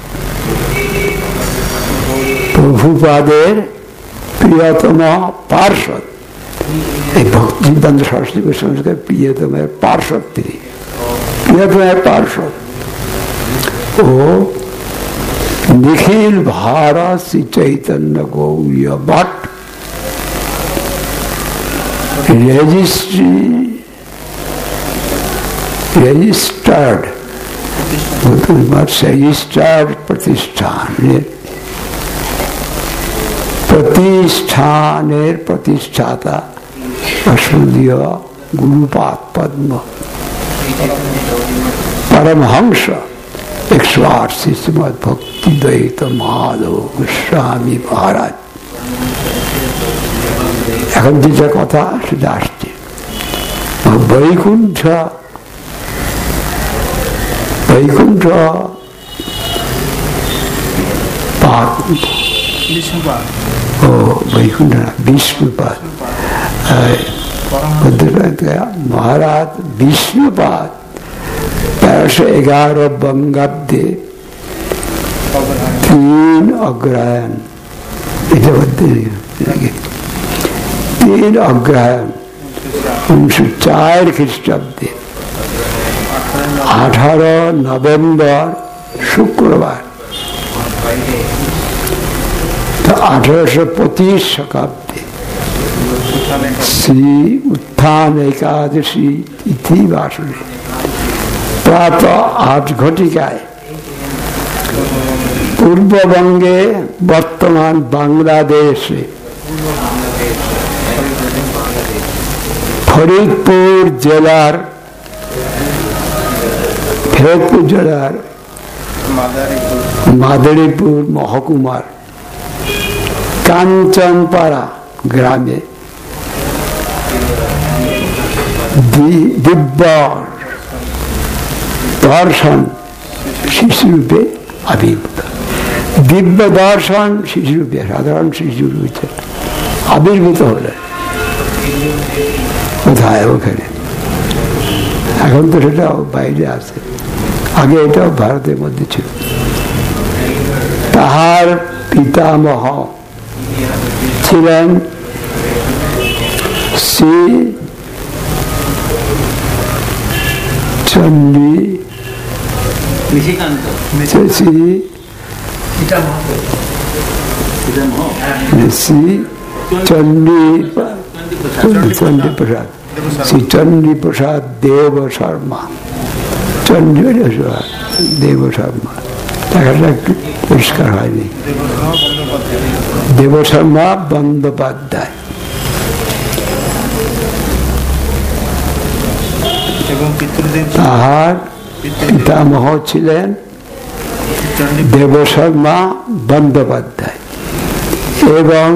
প্রভুপাদের প্রিয়তম পার্ষদ। এই ভক্তি সিদ্ধান্ত সরস্বতী গোস্বামী প্রিয়তমের পার্ষদ, তিনি প্রিয়তমের পার্ষদ। ও নিখিল ভারত শ্রী চৈতন্য গৌরীয় ভট্ট রেজিস্ট্রি রেজিস্টার্ড রেজিস্টার্ড প্রতিষ্ঠানের প্রতিষ্ঠানের প্রতিষ্ঠাতা অস্মদীয় গুরুপাদ পদ্ম পরমহংস একশো আট শ্রীশ্রীমদ ভক্তি দ্বৈত মাধব গোস্বামী মহারাজ। এখন যেটা কথা সেটা আসছে, বৈকুণ্ঠ বৈকুণ্ঠ ও বৈকুণ্ঠ না বিষ্ণুপাদ মহারাজ বিষ্ণুপাদ তেরোশো এগারো বঙ্গাব্দে তিন অগ্রহায়ণ, এটা বলতে তিন অগ্রহায়ণ উনিশশো চার খ্রিস্টাব্দে আঠারো নভেম্বর শুক্রবার, আঠারোশো পঁচিশ শতাব্দে শ্রী উত্থান একাদশী তিথি বাসনে প্রাত আট ঘটিকায় পূর্ববঙ্গে বর্তমান বাংলাদেশে ফরিদপুর জেলার ফরিদপুর জেলার মাদারীপুর মহকুমার কাঞ্চনপাড়া গ্রামে দিব্য দর্শন শিশুরূপে আবির্ভূত। দিব্য দর্শন শিশুরূপে, সাধারণ শিশুরূপে আবির্ভূত হলেন। কোথায়? ওখানে। এখন তো সেটাও বাইরে আছে, আগে এটাও ভারতের মধ্যে ছিল। তাহার পিতামহ ছিলেন শ্রী চন্ডী শ্রী শ্রী চন্ডী চন্ডী প্রসাদ শ্রী চন্ডী প্রসাদ দেব শর্মা, চন্ডী দেব শর্মা, টাকাটা একটু পরিষ্কার হয়নি, দেব শর্মা বন্দ্যোপাধ্যায়। তাহার পিতামহ ছিলেন দেব শর্মা বন্দ্যোপাধ্যায় এবং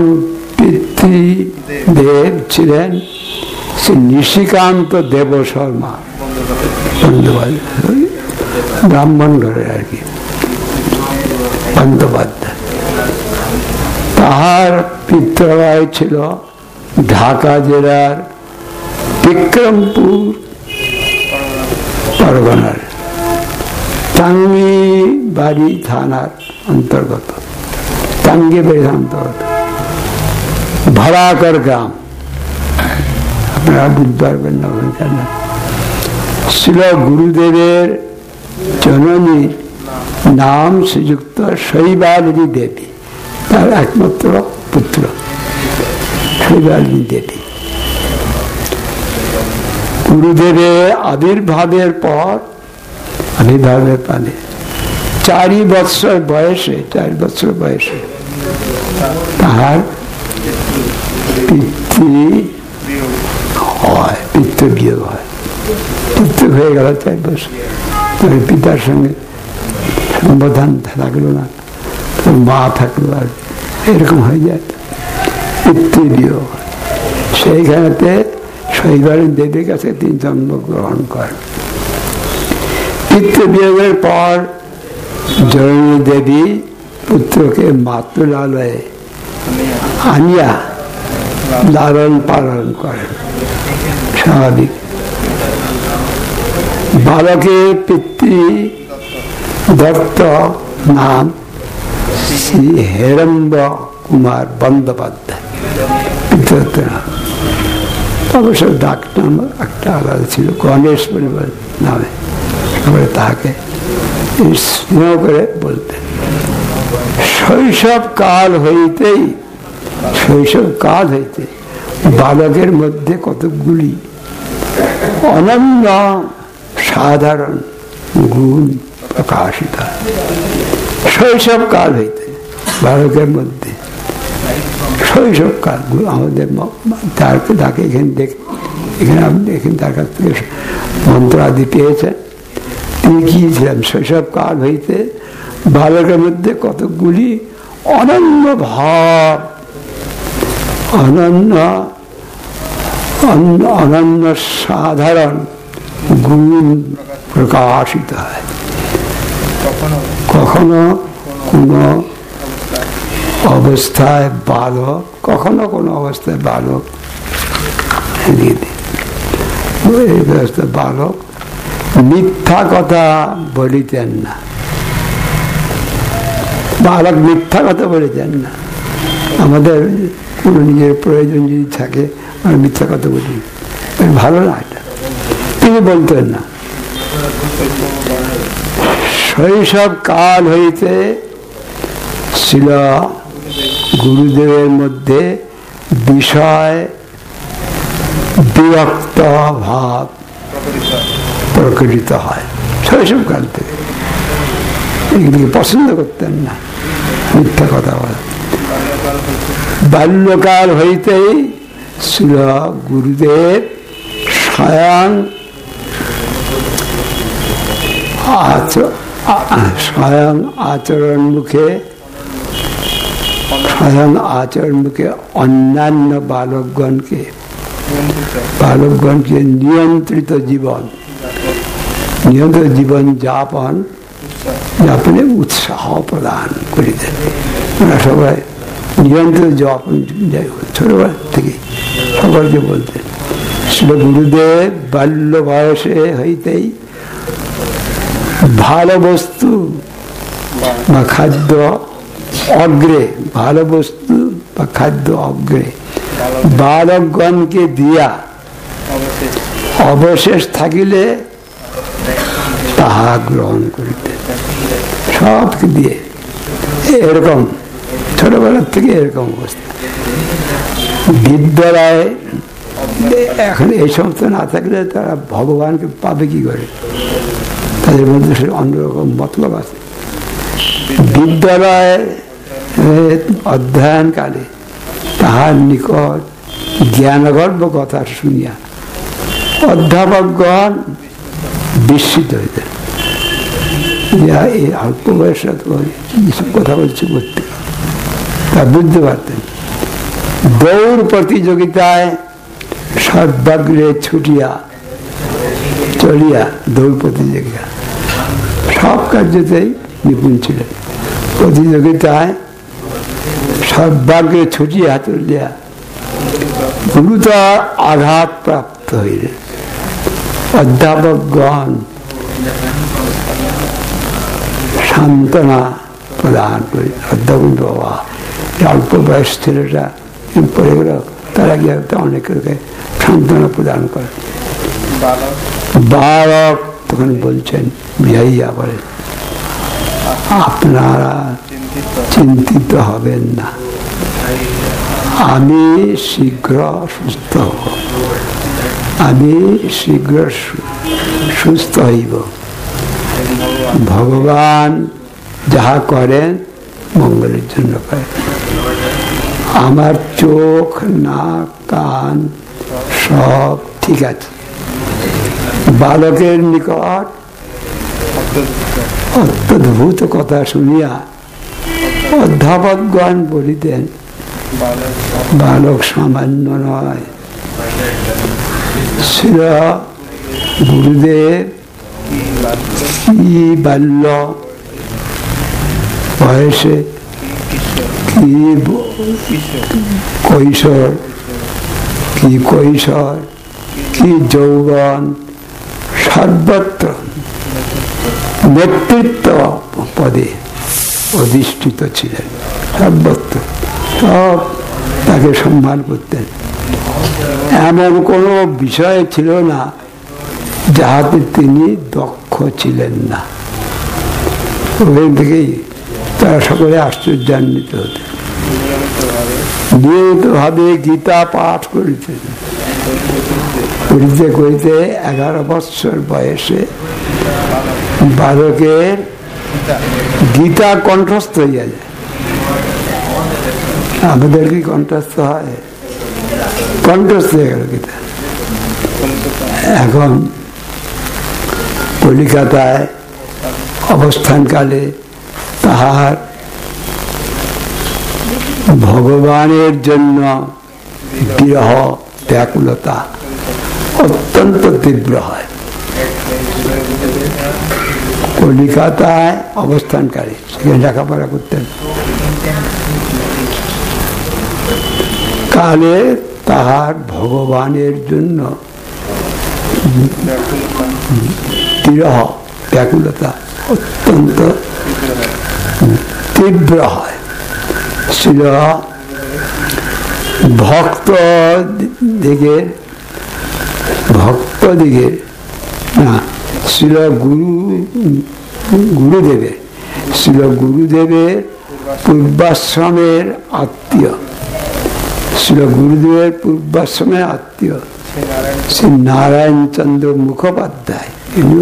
পিতৃদেব ছিলেন শ্রী নিশিকান্ত দেব শর্মা বন্দ্যোপাধ্যায়, ব্রাহ্মণ ঘরের আর কি। বন্দ্যোপাধ্যায়। তাহার পিতৃলয় ছিল ঢাকা জেলার বিক্রমপুর পরগনার টাঙ্গি বাড়ি থানার অন্তর্গত, টাঙ্গি বাড়ি অন্তর্গত ভাড়াকর গ্রাম, আপনারা বুঝতে পারবেন না ওখানে। ছিল গুরুদেবের জননী নাম শ্রীযুক্ত শৈবালিনী দেবী, তার একমাত্র পুত্র শৈবালিনী দেবী। গুরুদেবের আবির্ভাবের পর আবির্ভাবের পানে চারি বৎসর বয়সে চার বৎসর বয়সে তাহার পিতৃ হয়, পিতৃ বিয়োগ হয়। পিতৃ হয়ে গেল চার বছর, পিতার সঙ্গে সম্বোধন থাকলো না, মা থাকলো, আর এরকম হয়ে যায় পিতৃ বিয়োগ। সেইখানেতে শৈবালিনী দেবীর কাছে তিনি জন্মগ্রহণ করেন। পিতৃ বিয়োগের পর জননী দেবী পুত্রকে মাতৃলালয়ে আনিয়া লালন পালন করেন স্বাভাবিক। বালকের পিতৃ দত্ত নাম শ্রী হেরম্ব কুমার বন্দ্যোপাধ্যায়, পিতৃদত্ত নাম। অবশ্য ডাক নাম একটা আলাদা ছিল, গণেশ পরিবার নামে সবাই তাহাকে স্নেহ করে বলতেন। শৈশব কাল হইতেই শৈশব কাল হইতে বালকের মধ্যে কতকগুলি অনন্য সাধারণ গুণ প্রকাশিত। শৈশব কাল হইতে বালকের মধ্যে শৈশব কাল, আমাদের তারকে তাকে এখানে দেখ এখানে আপনি এখানে তার কাছ থেকে মন্ত্র আদি পেয়েছেন। তিনি গিয়েছিলেন শৈশব কাল হইতে বালকের মধ্যে কতকগুলি অনন্য ভাব, অনন্য অনন্য সাধারণ গুণ প্রকাশিত হয়। কখনো কোনো অবস্থায় বালক, কখনো কোনো অবস্থায় বালক বালক মিথ্যা কথা বলিতেন না, বালক মিথ্যা কথা বলিতেন না। আমাদের কোনো নিজের প্রয়োজন যদি থাকে আমরা মিথ্যা কথা বলি, ভালো না, এটা তিনি বলতেন না। শৈশব কাল হইতে ছিল গুরুদেবের মধ্যে বিষয় বিরক্ত ভাব প্রকটিত হয়। শৈশব কাল থেকে এগুলিকে পছন্দ করতেন না, মিথ্যা কথা বলা। বাল্যকাল হইতেই ছিল গুরুদেব স্বয়ং স্বয়ং আচরণ মুখে স্বয়ং আচরণ মুখে অন্যান্য বালকগণকে বালকগণকে নিয়ন্ত্রিত জীবন নিয়ন্ত্রিত জীবন যাপন যাপনে উৎসাহ প্রদান করিতেন। ওরা সবাই নিয়ন্ত্রিত যাপন ছোটবেলা থেকে সকলকে বলতেন। শ্রী গুরুদেব বাল্য বয়সে হইতেই ভালো বস্তু বা খাদ্য অগ্রে ভালো বস্তু বা খাদ্য অগ্রে বালকগণকে দিয়া অবশেষ থাকিলে তাহা গ্রহণ করিতে, সবকে দিয়ে এরকম ছোটবেলার থেকে এরকম অবস্থা। বিদ্যালয়ে এখন এই সমস্ত না থাকলে তারা ভগবানকে পাবে কি করে, তাদের মধ্যে সে অন্যরকম মতলব আছে। বিদ্যালয়ে অধ্যয়নকালে তাহার নিকট জ্ঞানগর্ভ কথা শুনিয়া অধ্যাপকগণ বিস্মিত হইতেন। এই অল্প বয়সে এইসব কথা বলছে করতে, তা বুঝতে পারতেন। দৌড় প্রতিযোগিতায় সর্বাগ্রে ছুটিয়া চলিয়া দৌড় প্রতিযোগিতা সব কার্যতেই নিপুণ ছিলেন। প্রতিযোগিতায় সর্বাগ্রে ছুটি হাতুলিয়া গুরুতর আঘাত প্রাপ্ত হইলেন। অধ্যাপকগণ সান্ত্বনা প্রদান করে, অধ্যাপক বাবা অল্প বয়স ছেলেটা পড়ে গেল, তারা গিয়ে অনেকে সান্ত্বনা প্রদান করে। বালক তখন বলছেন, বিহাইয়া বলেন, আপনারা চিন্তিত হবেন না, আমি শীঘ্র সুস্থ হব, আমি শীঘ্র সুস্থ হইব। ভগবান যাহা করেন মঙ্গলের জন্য করেন। আমার চোখ, নাক, কান সব ঠিক আছে। বালকের নিকট অত্যদ্ভুত কথা শুনিয়া অধ্যাপকগণ বলিতেন, বালক সামান্য নয়, শ্রী গুরুদেব কি বাল্য বয়সে, কি কৈশোর, কি কৈশোর, কি যৌবন, সর্বত্র নেতৃত্ব পদে অধিষ্ঠিত ছিলেন। সর্বত্র সব তাকে সম্মান করতেন। এমন কোনো বিষয় ছিল না যাহাতে তিনি দক্ষ ছিলেন না। ওখান থেকেই তারা সকলে আশ্চর্যান্বিত হতেন। নিয়মিত ভাবে গীতা পাঠ করিতেন। করিতে করিতে এগারো বৎসর বয়সে বালকের গীতা কণ্ঠস্থ হইয়া যায়। আমাদের কি কণ্ঠস্থ হয়? কণ্ঠস্থ হয়ে গেল গীতা। এখন কলিকাতায় অবস্থানকালে তাহার ভগবানের জন্য বিরহ ব্যাকুলতা অত্যন্ত তীব্র হয়। কলিকাতায় অবস্থানকারী সেখানে লেখাপড়া করতেন। কালে তাহার ভগবানের জন্য বিরহ ব্যাকুলতা অত্যন্ত তীব্র হয়। ছিল ভক্ত দিকে ভক্ত দিকে না ছিল গুরু গুরুদেবের ছিল গুরুদেবের পূর্বাশ্রমের আত্মীয় ছিল গুরুদেবের পূর্বাশ্রমের আত্মীয় শ্রী নারায়ণ চন্দ্র মুখোপাধ্যায়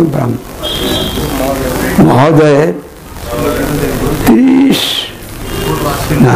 মহোদয়ের ত্রিশ না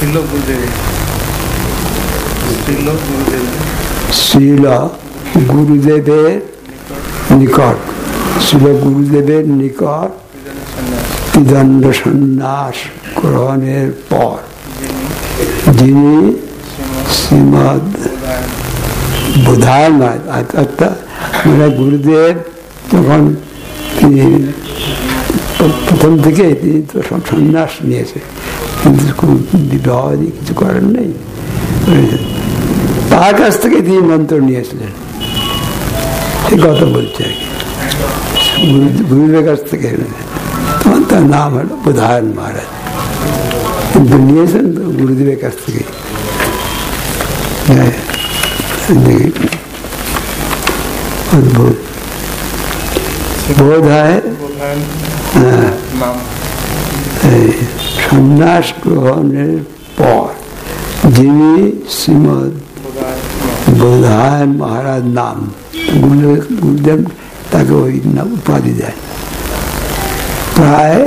শ্রীল গুরুদেবের নিকট শ্রীল গুরুদেবের নিকট ত্রিদণ্ড সন্ন্যাস গ্রহণের পর যিনি শ্রীমদ বোধায়ন অর্থাৎ মানে গুরুদেব তখন তিনি প্রথম থেকে তিনি তো সব সন্ন্যাস নিয়েছে, কিন্তু বিবাহ কিছু করেন নেই। তার কাছ থেকে তিনি মন্ত্র নিয়েছিলেন, এই কথা বলছে আর কি। গুরুদেবের কাছ থেকে তখন তার নাম হলো বোধায়ন মহারাজ, কিন্তু নিয়েছেন তো গুরুদেবের কাছ থেকে। অদ্ভুত বোধ হয় সন্ন্যাস গ্রহণের পর যিনি শ্রীমদ বোধায়ন মহারাজ নাম, গুরুদেব তাকে ওই উপাধি দেয়। প্রায়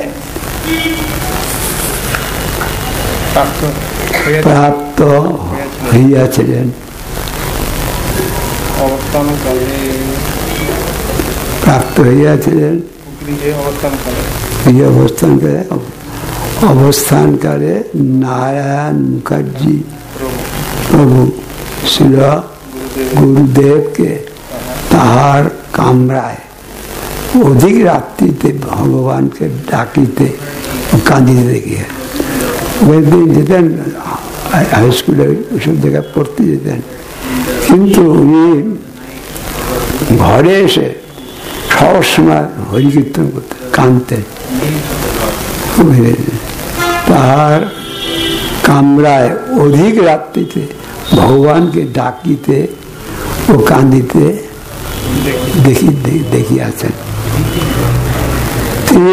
প্রাপ্ত হইয়াছিলেন। প্রাপ্ত হইয়াছিলেন এই অবস্থানকালে অবস্থানকালে নারায়ণ মুখার্জি প্রভু শ্রী গুরুদেবকে তাহার কামরায় অধিক রাত্রিতে ভগবানকে ডাকিতে কান্দিতে দেখিয়ে ওখানে যেতেন, হাই স্কুলে ওইসব জায়গায় পড়তে যেতেন, কিন্তু উনি ঘরে এসে সবসময় হরিকীর্তন করতেন, কাঁদতেন। তার কামরায় অধিক রাত্রিতে ভগবানকে ডাকিতে ও কান্দিতে দেখি দেখিয়াছেন। তিনি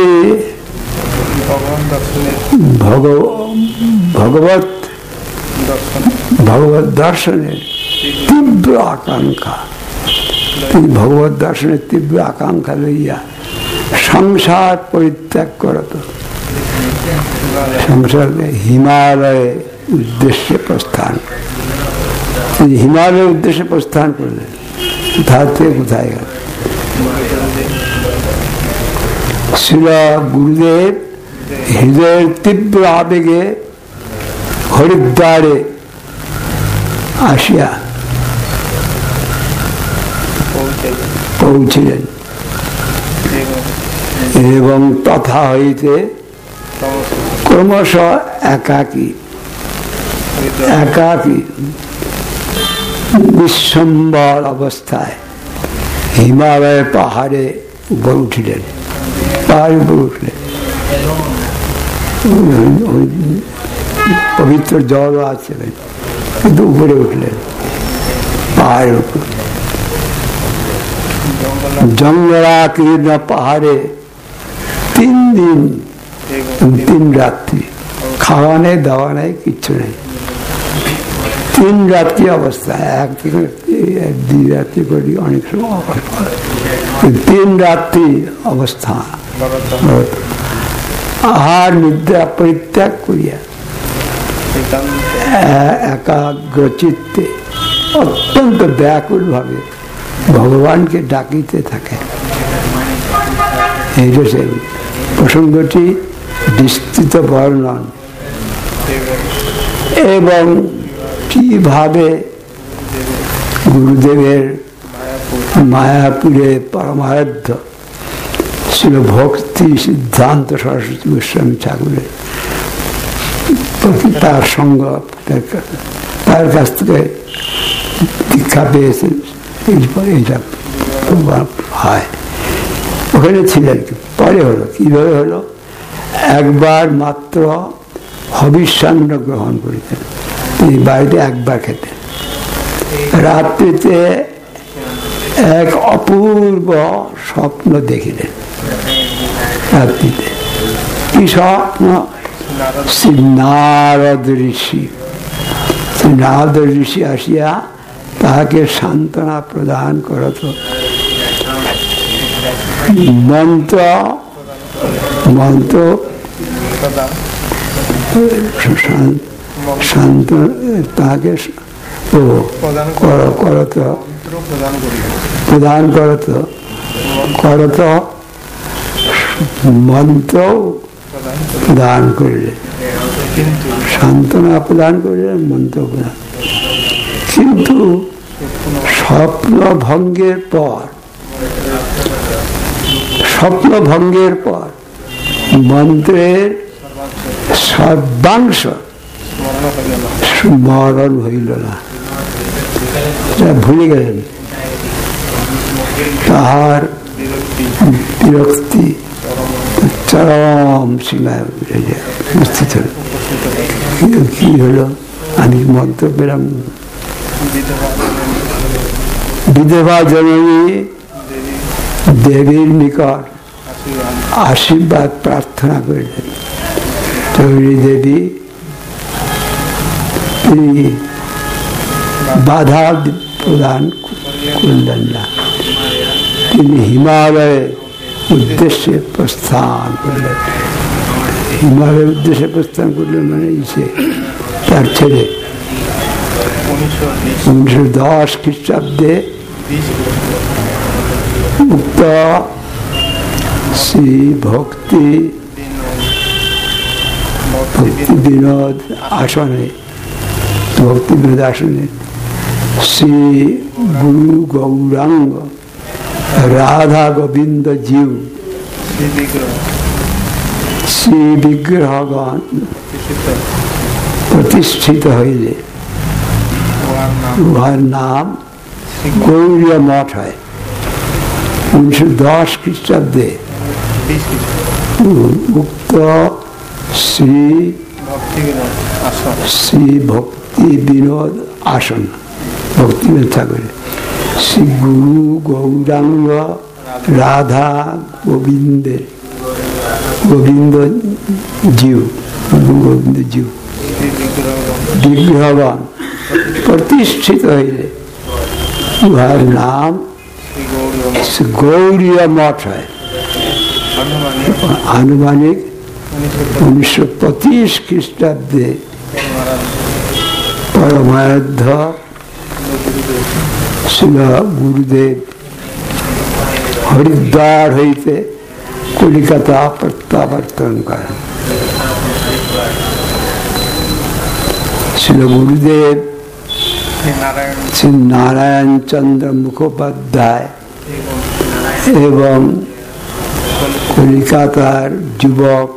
ভগবত ভগবত দর্শনের তীব্র আকাঙ্ক্ষা তিনি ভগবত দর্শনের তীব্র আকাঙ্ক্ষা লইয়া সংসার পরিত্যাগ করত, সংসার হিমালয়ে উদ্দেশ্যে প্রস্থান। তিনি হিমালয়ের উদ্দেশ্যে প্রস্থান করলেন। কোথা থেকে কোথায় গেল? শ্রী গুরুদেব হৃদয়ের তীব্র আবেগে হরিদ্বারে আসিয়া পৌঁছিলেন এবং তথা হইতে ক্রমশ একাকী একাকী বিশ্বম্বর অবস্থায় হিমালয় পাহাড়ে উপর উঠিলেন পাহাড়ের উপর উঠলেন। পবিত্র জলও আছে কিন্তু উপরে উঠলেন পাহাড়ের উপর। জঙ্গলাকীর্ণ পাহাড়ে তিন দিন তিন রাত্রি, খাওয়া নেই দাওয়া নেই কিচ্ছু নেই, তিন রাত্রি অবস্থা। এক থেকে দুই রাত্রি করি অনেক সময়, তিন রাত্রি অবস্থা আহার নিদ্রা পরিত্যাগ করিয়া একাগ্র চিত্তে অত্যন্ত ব্যাকুল ভাবে ভগবানকে ডাকিতে থাকে। এই যে সেই প্রসঙ্গটি বিস্তৃত বর্ণন এবং কিভাবে গুরুদেবের মায়াপুরে পরমারাধ্য ছিল ভক্তি সিদ্ধান্ত সরস্বতী গোস্বামী ঠাকুরের তার সঙ্গ তার কাছ থেকে দীক্ষা পেয়েছেন। এইটা হয় ওখানে ছিলেন, পরে হলো কিভাবে হলো? একবার মাত্র হবিষ্যান্ন গ্রহণ করিতেন, তিনি বাড়িতে একবার খেতেন। রাত্রিতে এক অপূর্ব স্বপ্ন দেখিলেন। রাত্রিতে কি স্বপ্ন? শ্রী নারদ ঋষি শ্রী নারদ ঋষি আসিয়া তাহাকে সান্ত্বনা প্রদান করত, মন্ত্র মন্ত্র শান্ত তাহাকে ও করত প্রদান করত করত মন্ত্র প্রদান করিলেন, সান্ত্বনা প্রদান করিলেন, মন্ত্র প্রদান। কিন্তু স্বপ্ন ভঙ্গের পর স্বপ্ন ভঙ্গের পর মন্ত্রের সর্বাংশ স্মরণ হইল না, ভুলে গেলেন। তাহার বিরক্তি চরম সীমায় উপস্থিত হল। কি হলো? আমি মন্ত্র পেলাম। বিধবা জননী দেবীর নিকট আশীর্বাদ প্রার্থনা করিলেন। তৈরি দেবী তিনি বাধা প্রদান করলেন না, তিনি হিমালয়ের উদ্দেশ্যে প্রস্থান করলেন। হিমালয়ের উদ্দেশ্যে প্রস্থান করলেন মানে ইসে তার ছেলে উনিশশো দশ খ্রিস্টাব্দে উক্ত শ্রী ভক্তি ভক্তি বিনোদ আসনে ভক্তি বিনোদ আসনে শ্রী গুরু গৌরাঙ্গ রাধা গোবিন্দ জীব শ্রী বিগ্রহগণ প্রতিষ্ঠিত হইলে উহার নাম গৌরীয় মঠ হয়। উনিশশো দশ খ্রিস্টাব্দে উক্ত শ্রী শ্রী ভক্তি বিনোদ আসন ভক্তি বিনোদ ঠাকুরের শ্রী গুরু গৌরাঙ্গ রাধা গোবিন্দের গোবিন্দ জিউ গোবিন্দ জিউ বিগ্রহগণ প্রতিষ্ঠিত হইলে উহার নাম গৌরীয় মঠ হয়। আনুমানিক উনিশশো পঁচিশ খ্রিস্টাব্দে পরমারাধ্য শ্রীল গুরুদেব হরিদ্বার হইতে কলিকাতা প্রত্যাবর্তন করেন। শ্রীল গুরুদেব শ্রী নারায়ণ চন্দ্র মুখোপাধ্যায় এবং কলিকাতার যুবক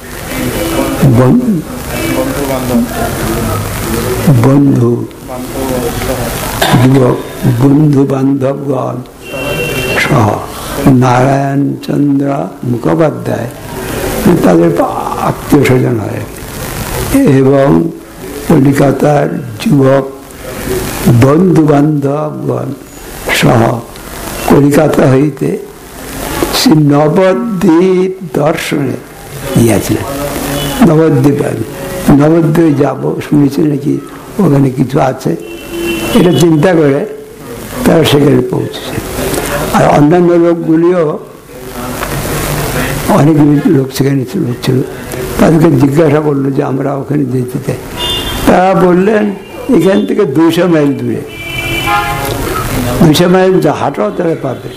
বন্ধু যুবক বন্ধু বান্ধবগণ সহ নারায়ণ চন্দ্র মুখোপাধ্যায় তাদের আত্মীয় স্বজন হয় এবং কলিকাতার যুবক বন্ধু বান্ধবগণ সহ কলিকাতা হইতে শ্রী নবদ্বীপ দর্শনে গিয়েছিলেন। নবদ্বীপ নবদ্বীপে যাব শুনেছি নাকি ওখানে কিছু আছে, এটা চিন্তা করে তারা সেখানে পৌঁছেছে। আর অন্যান্য লোকগুলিও অনেকগুলি লোক সেখানে লোক ছিল, তাদেরকে জিজ্ঞাসা করলো যে আমরা ওখানে যেতে চাই। তারা বললেন এখান থেকে দুইশো মাইল দূরে, দুইশো মাইল যা হাঁটাও তারা পাবে।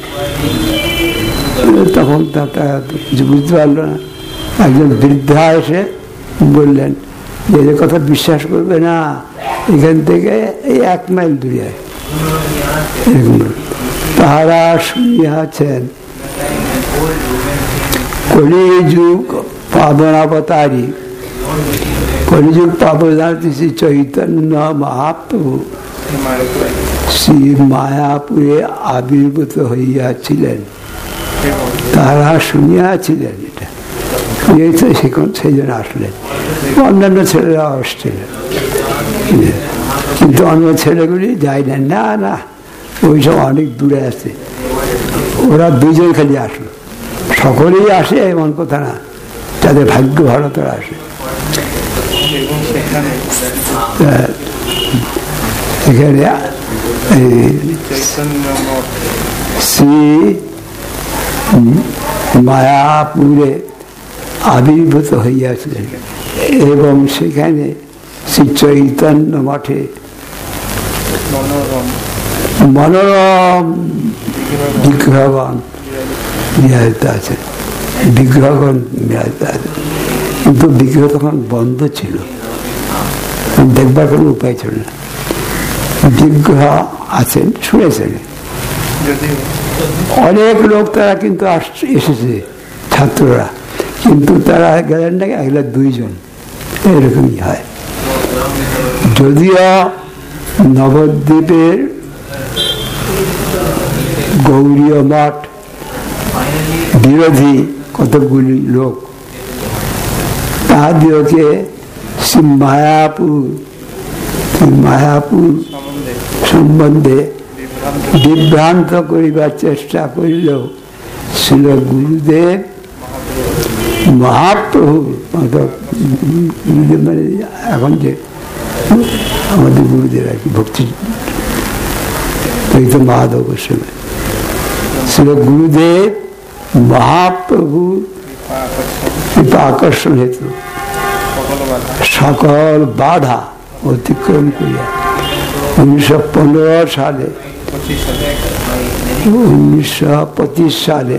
তখন তারা কিছু বুঝতে পারলো না। একজন বৃদ্ধা এসে বললেন যে এদের কথা বিশ্বাস করবে না, এখান থেকে এই এক মাইল দূরে। এরকম তাহারা শুনিয়াছেন কলিযুগ পাবনাবতারী কলিযুগ পাবনাবতারী শ্রী চৈতন্য মহাপ্রভু শ্রী মায়াপুরে আবির্ভূত হইয়াছিলেন। তারা শুনিয়াছিলেন, এটা শুনিয়েছে, সেই জন্য আসলেন। অন্যান্য ছেলেরা আসছিলেন, কিন্তু অন্য ছেলেগুলি যায় না, না না ওইসব অনেক দূরে আছে। ওরা দুজন খালি আসলো, সকলেই আসে এমন কথা না, যাদের ভাগ্য ভালো তারা আসে। এখানে শ্রী মায়াপুরে আবির্ভূত হইয়াছিলেন এবং সেখানে শ্রী চৈতন্য মঠে মনোরম বিগ্রহগণ বিরাজিত আছে। বিগ্রহগণ বিরাজিত আছে, কিন্তু বিগ্রহ তখন বন্ধ ছিল, দেখবার কোনো উপায় ছিল না। বিগ্রহ আছেন, শুনেছেন অনেক লোক, তারা কিন্তু এসেছে ছাত্ররা, কিন্তু তারা গেলেন না, এগুলো দুইজন, এরকমই হয়। যদিও নবদ্বীপের গৌরীয় মঠ বিরোধী কতগুলি লোক তাহাদিওকে শ্রী মায়াপুর মায়াপুর সম্বন্ধে বিভ্রান্ত করিবার চেষ্টা করিলেও শ্রীল গুরুদেব মহাপ্রভু গুরুদেব মানে এখন যে আমাদের গুরুদেব আর কি ভক্তি মাধব গোস্বামী, শ্রীল গুরুদেব মহাপ্রভু আকর্ষণ হেতু সকল বাধা অতিক্রম করিয়া উনিশশো পনেরো সালে উনিশশো পঁচিশ সালে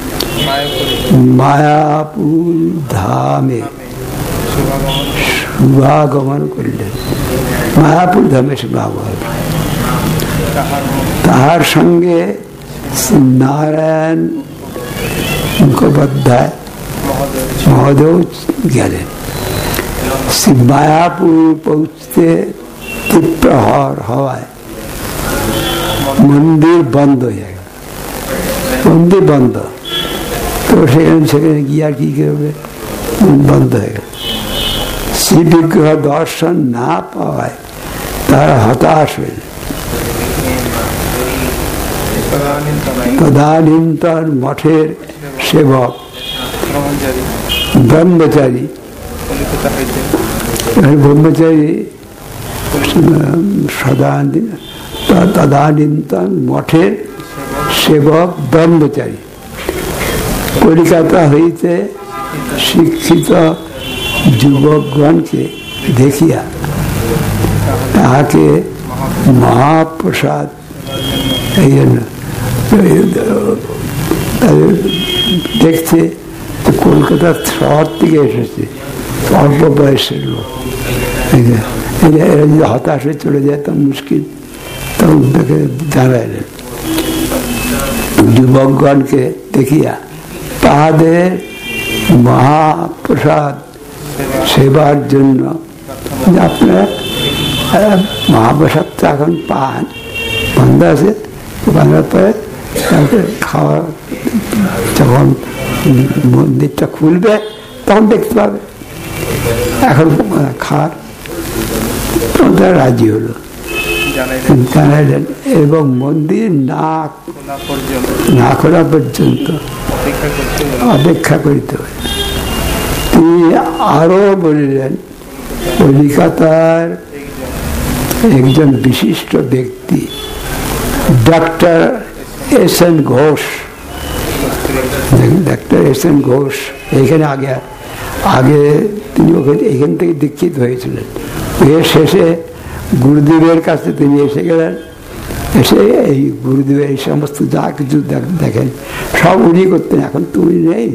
মায়াপুর ধামে শুভাগমন করিলেন। মায়াপুর ধামে শুভাগমন, তাহার সঙ্গে নারায়ণ মুখোপাধ্যায় মহাদেব গেলেন। মায়াপুর পৌঁছতে তীব্রহর হওয়ায় মন্দির বন্ধ হয়ে গেল, মন্দির বন্ধ। তো সেখানে সেখানে গিয়ে আর কি করবে, বন্ধ হয়ে গেল। শ্রী বিগ্রহ দর্শন না পাওয়ায় তারা হতাশ হয়ে তদানীন্তন মঠের সেবক ব্রহ্মচারী ব্রহ্মচারী তদানীন্তন মঠের সেবক ব্রহ্মচারী কলিকাতা হইতে শিক্ষিত যুবকগণকে দেখিয়া তাহাকে মহাপ্রসাদ এই জন্য দেখছে কলকাতার শহর থেকে এসেছে, অল্প বয়সের লোক, এরা যদি হতাশ হয়ে চলে যায় তো মুশকিল। তখন তাকে দাঁড়াইলেন, যুবকগণকে দেখিয়া তাহাদের মহাপ্রসাদ সেবার জন্য আপনারা মহাপ্রসাদটা এখন পান, বন্ধ আছে, বাংলার পরে তাকে খাওয়া যখন মন্দিরটা খুলবে তখন দেখতে পাবে, এখন খাওয়ার তখন তারা রাজি হলো, জানাইলেন। এবং মন্দির না না খোলা পর্যন্ত অপেক্ষা করিতে হবে। তিনি আরো বলিলেন, কলিকাতার একজন বিশিষ্ট ব্যক্তি doctor S N Ghosh, doctor S N Ghosh এখানে আগে আগে তিনি ওখানে এখান থেকে দীক্ষিত হয়েছিলেন। এর শেষে গুরুদেবের কাছে তিনি এসে গেলেন, এসে এই গুরুদেবের এই সমস্ত যা কিছু দেখেন সব উনি করতেন, এখন তো উনি নেই।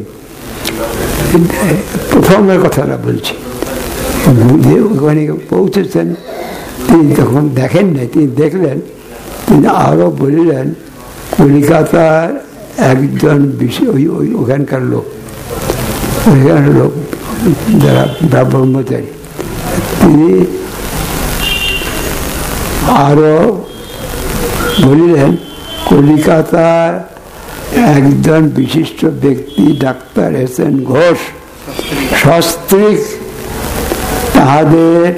প্রথমের কথাটা বলছি, গুরুদেব ওখানে পৌঁছেছেন, তিনি তখন দেখেন নাই, তিনি দেখলেন। তিনি আরো বলিলেন, কলিকাতার একজন বিশেষ ওই ওই ওখানকার লোক, ওইখানকার লোক যারা ব্রহ্মচারী, তিনি আরো বলিলেন, কলিকাতার একজন বিশিষ্ট ব্যক্তি ডাক্তার এস এন ঘোষ সস্ত্রীক তাহাদের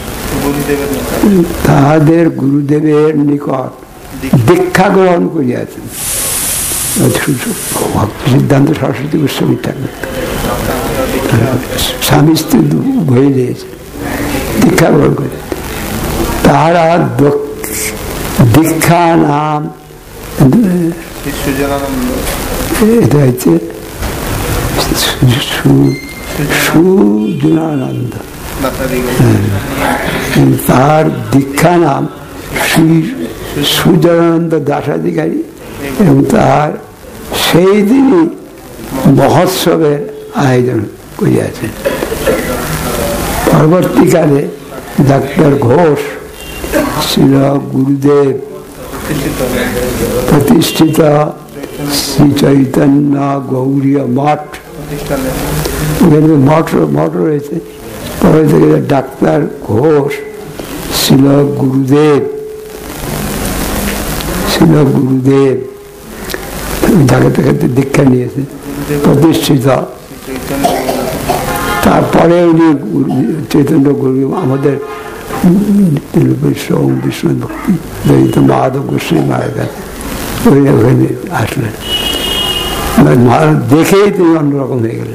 তাহাদের গুরুদেবের নিকট দীক্ষা গ্রহণ করিয়াছেন। সিদ্ধান্ত সরস্বতী গোস্বামী ঠাকুর স্বামী স্ত্রী উভয় দিয়েছে, দীক্ষা গ্রহণ করে। তাহারা দীক্ষা নাম এটা হচ্ছে সুজনানন্দ, তার দীক্ষা নাম শ্রী সুজনানন্দ দাসাধিকারী, এবং তার সেই দিনই মহোৎসবের আয়োজন করিয়াছেন। পরবর্তীকালে ডাক্তার ঘোষ শ্রীল গুরুদেব প্রতিষ্ঠিত শ্রী চৈতন্য গৌরীয় মঠ, মঠ মঠ রয়েছে। পরে থেকে ডাক্তার ঘোষ শ্রীল গুরুদেব শ্রীল গুরুদেব যাকে থেকে দীক্ষা নিয়েছে প্রতিষ্ঠিত। তারপরে উনি চৈতন্য গুরু আমাদের বিষ্ণু বিষ্ণু ভক্তি দলিত মাধব গোস্বামী মায়ের কাছে ওখানে আসলেন, দেখেই তিনি অন্যরকম হয়ে গেলেন।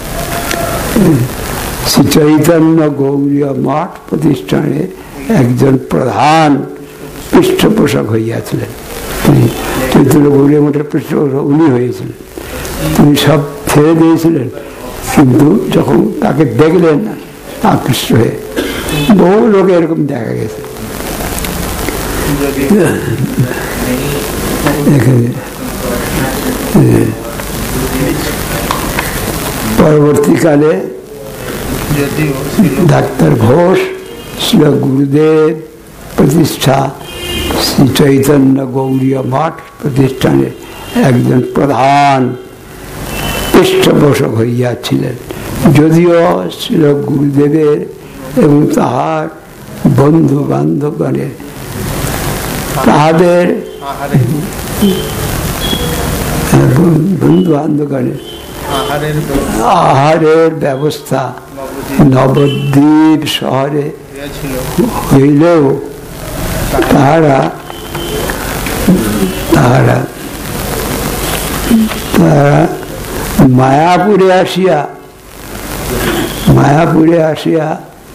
শ্রী চৈতন্য গৌরীয় মঠ প্রতিষ্ঠানে একজন প্রধান পৃষ্ঠপোষক হইয়াছিলেন। তিনি চৈতন্য গৌরীয় মঠের পৃষ্ঠপোষক উনি হয়েছিলেন। তিনি সব ছেড়ে দিয়েছিলেন, কিন্তু যখন তাকে দেখলেন আকৃষ্ট হয়ে, বহু লোক এরকম দেখা গেছে। পরবর্তীকালে ডাক্তার ঘোষ শ্রী গুরুদেব প্রতিষ্ঠা শ্রী চৈতন্য গৌরীয় মঠ প্রতিষ্ঠানের একজন প্রধান পৃষ্ঠপোষক হইয়াছিলেন। যদিও ছিল গুরুদেবের এবং তাহার বন্ধু বান্ধবগণের তাহাদের বন্ধু বান্ধবগণের আহারের ব্যবস্থা নবদ্বীপ শহরে হইলেও তাহারা তাহারা তাহারা মায়াপুরে আসিয়া মায়াপুরে আসিয়া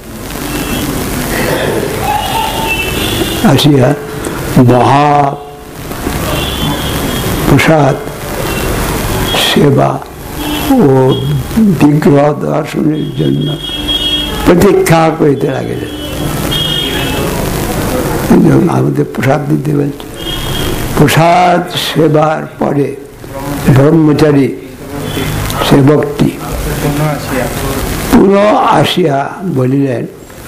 আসিয়া মহা প্রসাদ সেবা ও বিগ্রহ দর্শনের জন্য প্রতীক্ষা করিতে লাগিলেন। আমাদের প্রসাদ দিতে বলছে। প্রসাদ সেবার পরে ব্রহ্মচারী সেবকটি পুনঃ আসিয়া বলিলেন,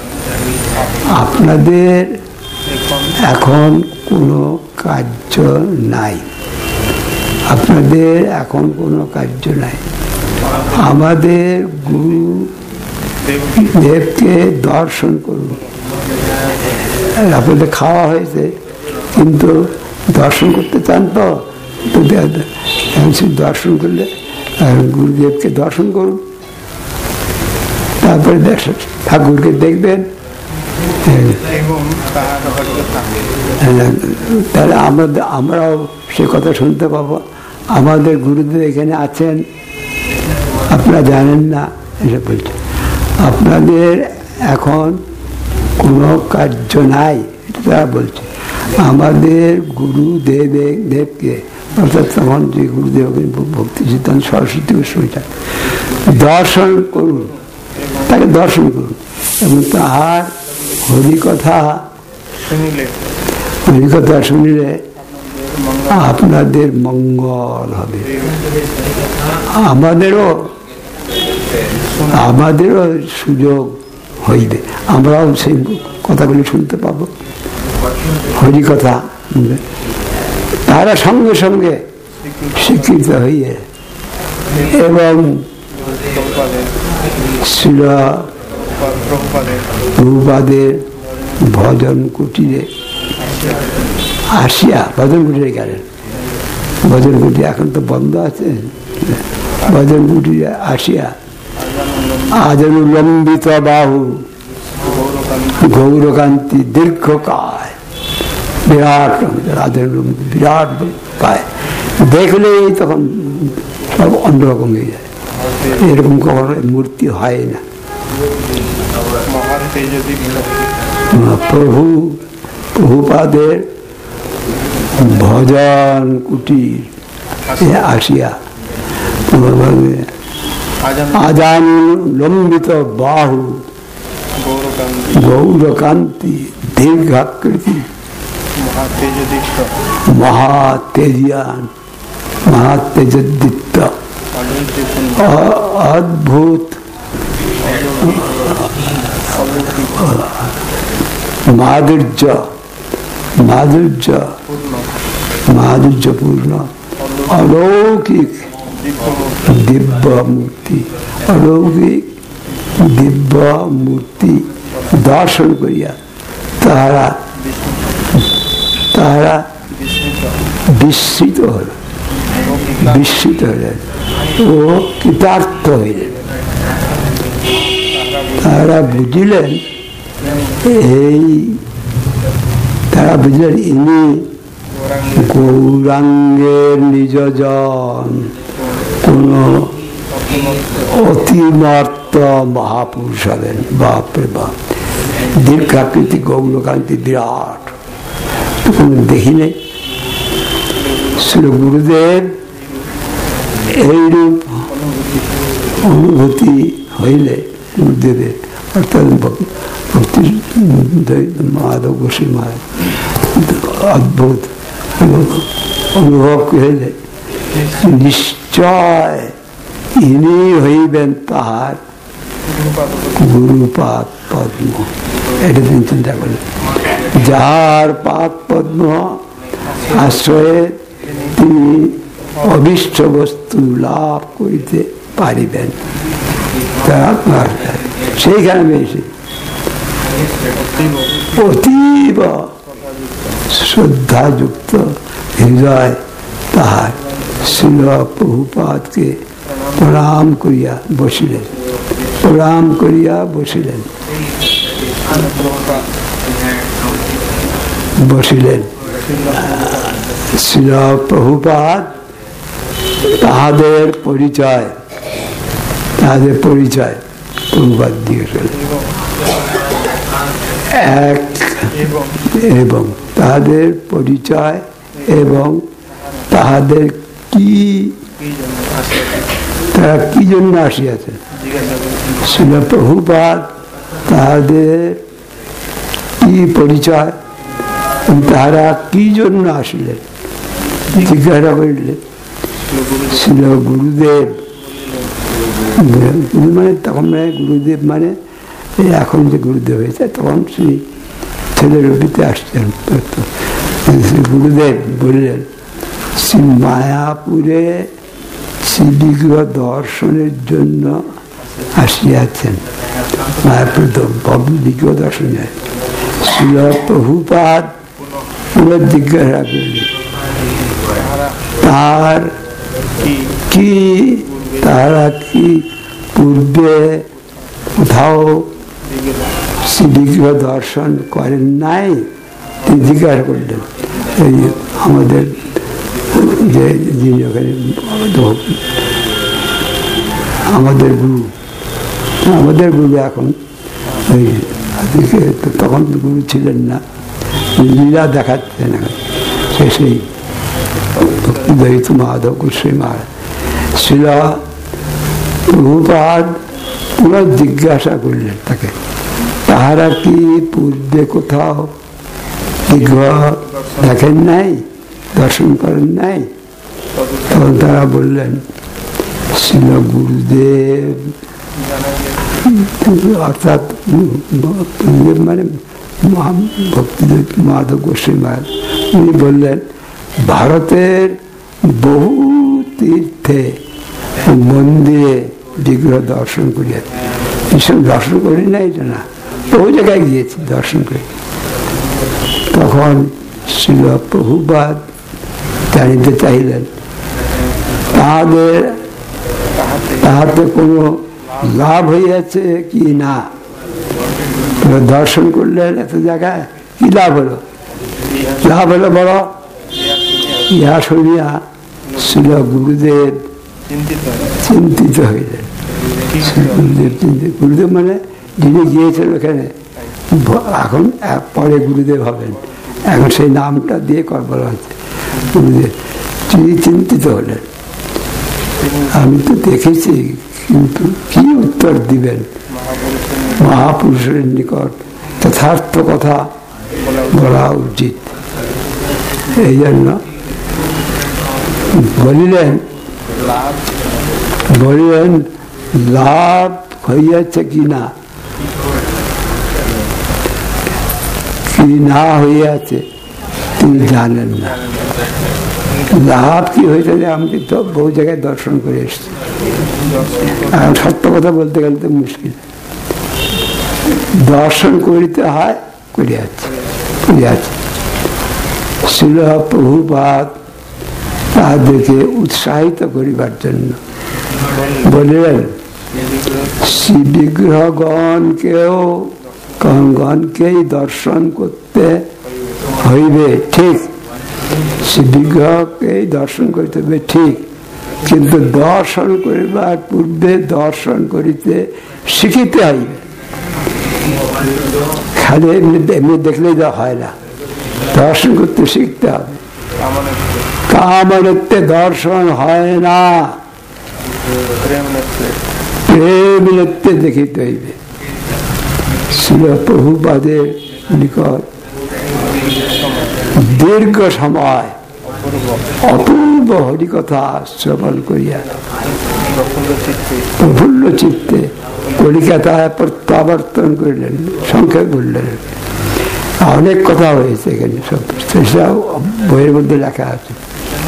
আপনাদের এখন কোনো কার্য নাই, আপনাদের এখন কোনো কার্য নাই, আমাদের গুরু দেবকে দর্শন করুন। আপনাদের খাওয়া হয়েছে কিন্তু দর্শন করতে চান তো দর্শন করলে গুরুদেবকে দর্শন করুন, তারপরে ঠাকুরকে দেখবেন। তাহলে আমাদের আমরাও সে কথা শুনতে পাবো, আমাদের গুরুদেব এখানে আছেন, আপনারা জানেন না এসব বলছে। আপনাদের এখন কোনো কার্য নাই, এটা তারা বলছে। আমাদের গুরুদেব দেবকে অর্থাৎ তখন যে গুরুদেব ভক্তি সিদ্ধান্ত সরস্বতী গোস্বামীটা দর্শন করুন, তাকে দর্শন করুন এবং তাহার হরিকথা শুনিলে হরিকথা শুনিলে আপনাদের মঙ্গল হবে। আমাদেরও আমাদেরও সুযোগ হইবে, আমরাও সেই কথাগুলি শুনতে পাবো, হরিকথা। তারা সঙ্গে সঙ্গে স্বীকৃত হইয়ে এবং শ্রীল প্রভুপাদের ভজন কুটিরে আসিয়া ভজন কুটিরে গেলেন। ভজন কুটিরে এখন তো বন্ধ আছে। ভজন কুটিরে আসিয়া আজনুলম্বিত বাহু গৌরকান্তি দীর্ঘকায় বিরাট বিরাট কায় দেখলেই তখন সব অন্যরকম হয়ে যায়। এরকম কখনো মূর্তি হয় না। প্রভু প্রভুপাদের ভজন কুটির আসিয়া আজানুলম্বিত বাহু গৌরকান্তি দীর্ঘাকৃতি মহাতেজিয়ান মহাতেজদীপ্ত অদ্ভুত মাধুর্য মাধুর্য মাধুর্যপূর্ণ অলৌকিক দিব্য মূর্তি অলৌকিক দিব্য মূর্তি দর্শন করিয়া তাহারা তাহারা বিস্মিত হল বিস্মিত হলেন ও কৃতার্থ হইলেন। তারা বুঝিলেন এই তারা বুঝলেন ইনি গৌরাঙ্গের নিজজন কোন অতিমর্ত মহাপুরুষ হবেন। বাপরে বাপ, দীর্ঘাকৃতি গৌরকান্তি বিরাট, কোনো দেখি নেই। শ্রী গুরুদেব এইরূপ অনুভূতি হইলে গুরুদেবের অর্থাৎ ভক্তি মাধব গোস্বামী অদ্ভুত অনুভব হইলে নিশ্চয় ইনি হইবেন তাহার গুরুপাদ পদ্ম। এটা তিনি চিন্তা করলেন, যার পাদ পদ্ম আশ্রয়ে তিনি অভীষ্ট বস্তু লাভ করিতে পারিবেন। সেইখানে বেশি অতীব শ্রদ্ধাযুক্ত হৃদয় তাহার শ্রীল প্রভুপাদকে প্রণাম করিয়া বসিলেন প্রণাম করিয়া বসিলেন বসিলেন শ্রীল প্রভুপাদ তাহাদের পরিচয় তাহাদের পরিচয় প্রভুপাদ দিয়েছেন এক এবং তাহাদের পরিচয় এবং তাহাদের কি তারা কি জন্য আসিয়াছেন শ্রীল প্রভুপাদ তাহাদের কি পরিচয় তাহারা কি জন্য আসিলেন জিজ্ঞাসা করিলেন শ্রীল গুরুদেব মানে তখন মানে গুরুদেব মানে এখন যে গুরুদেব হয়েছে তখন শ্রী ছেলের রবিতে আসছেন শ্রী গুরুদেব বললেন শ্রী মায়াপুরে শ্রী বিগ্রহ দর্শনের জন্য আসিয়াছেন মায়াপুর বিগ্রহ দর্শনে শ্রীল প্রভুপাদ পুরো জিজ্ঞাসা করলেন তার কি তারা কি পূর্বে কোথাও শ্রী বিগ্রহ দর্শন করেন নাই তিনি জিজ্ঞাসা করলেন এই আমাদের যে যিনি ওখানে আমাদের গুরু আমাদের গুরু এখন ওই তখন গুরু ছিলেন না লীলা দেখাচ্ছেন এখন সে সেই ভক্তিদয়িত মাধব গোস্বামী মহারাজ শ্রীল প্রভুপাদ পুরো জিজ্ঞাসা করলেন তাকে তাহারা কি পূর্বে কোথাও বিগ্রহ দেখেন নাই দর্শন করেন নাই তখন তারা বললেন শ্রীল গুরুদেব অর্থাৎ মানে ভক্তিদয়িত মাধব গোস্বামী মহারাজ উনি বললেন ভারতের বহু তীর্থে মন্দিরে বিগ্রহ দর্শন করিয়া এইসব দর্শন করি না এটা না বহু জায়গায় গিয়েছি দর্শন করি তখন শ্রীল প্রভুপাদ জানিতে চাইলেন তাহাদের তাহাতে কোনো লাভ হইয়াছে কি না দর্শন করলেন এত জায়গায় কি লাভ হলো লাভ হলো বড় ইহা শুনিয়া শ্রীল গুরুদেব চিন্তিত হইলেন গুরুদেব মানে যিনি গিয়েছেন ওখানে এখন পরে গুরুদেব হবেন এখন সেই নামটা দিয়ে কর বলা হচ্ছে গুরুদেব তিনি চিন্তিত হলেন আমি তো দেখেছি কিন্তু কি উত্তর দিবেন মহাপুরুষের নিকট যথার্থ কথা বলা উচিত এই জন্য বলিলেন বলিলেন লাভ হইয়াছে কি না কি না হইয়াছে তিনি জানেন না লাভ কি হয়েছে আমি তো বহু জায়গায় দর্শন করে এসছি এখন সত্য কথা বলতে গেলে তো মুশকিল দর্শন করিতে হয় করিয়াছে করিয়াছে শ্রীল প্রভুপাদ তাদেরকে উৎসাহিত করিবার জন্য বললেন শ্রী বিগ্রহগণকেও গণকেই দর্শন করতে হইবে ঠিক শ্রী বিগ্রহকেই দর্শন করিতে হবে ঠিক কিন্তু দর্শন করিবার পূর্বে দর্শন করিতে শিখিতে হইবে খালি এমনি এমনি দেখলেই তো হয় না দর্শন করতে শিখতে হবে কামনেতে দর্শন হয় না প্রেম নেত্রে দেখিতে হইবে শ্রীল প্রভুপাদের নিকট দীর্ঘ সময় অপূর্ব হরিকথা শ্রবণ করিয়া প্রফুল্ল চিত্তে কলিকাতায় প্রত্যাবর্তন করিলেন সংক্ষেপ বললেন অনেক কথা হয়েছে এখানে সব সেসব বইয়ের মধ্যে লেখা আছে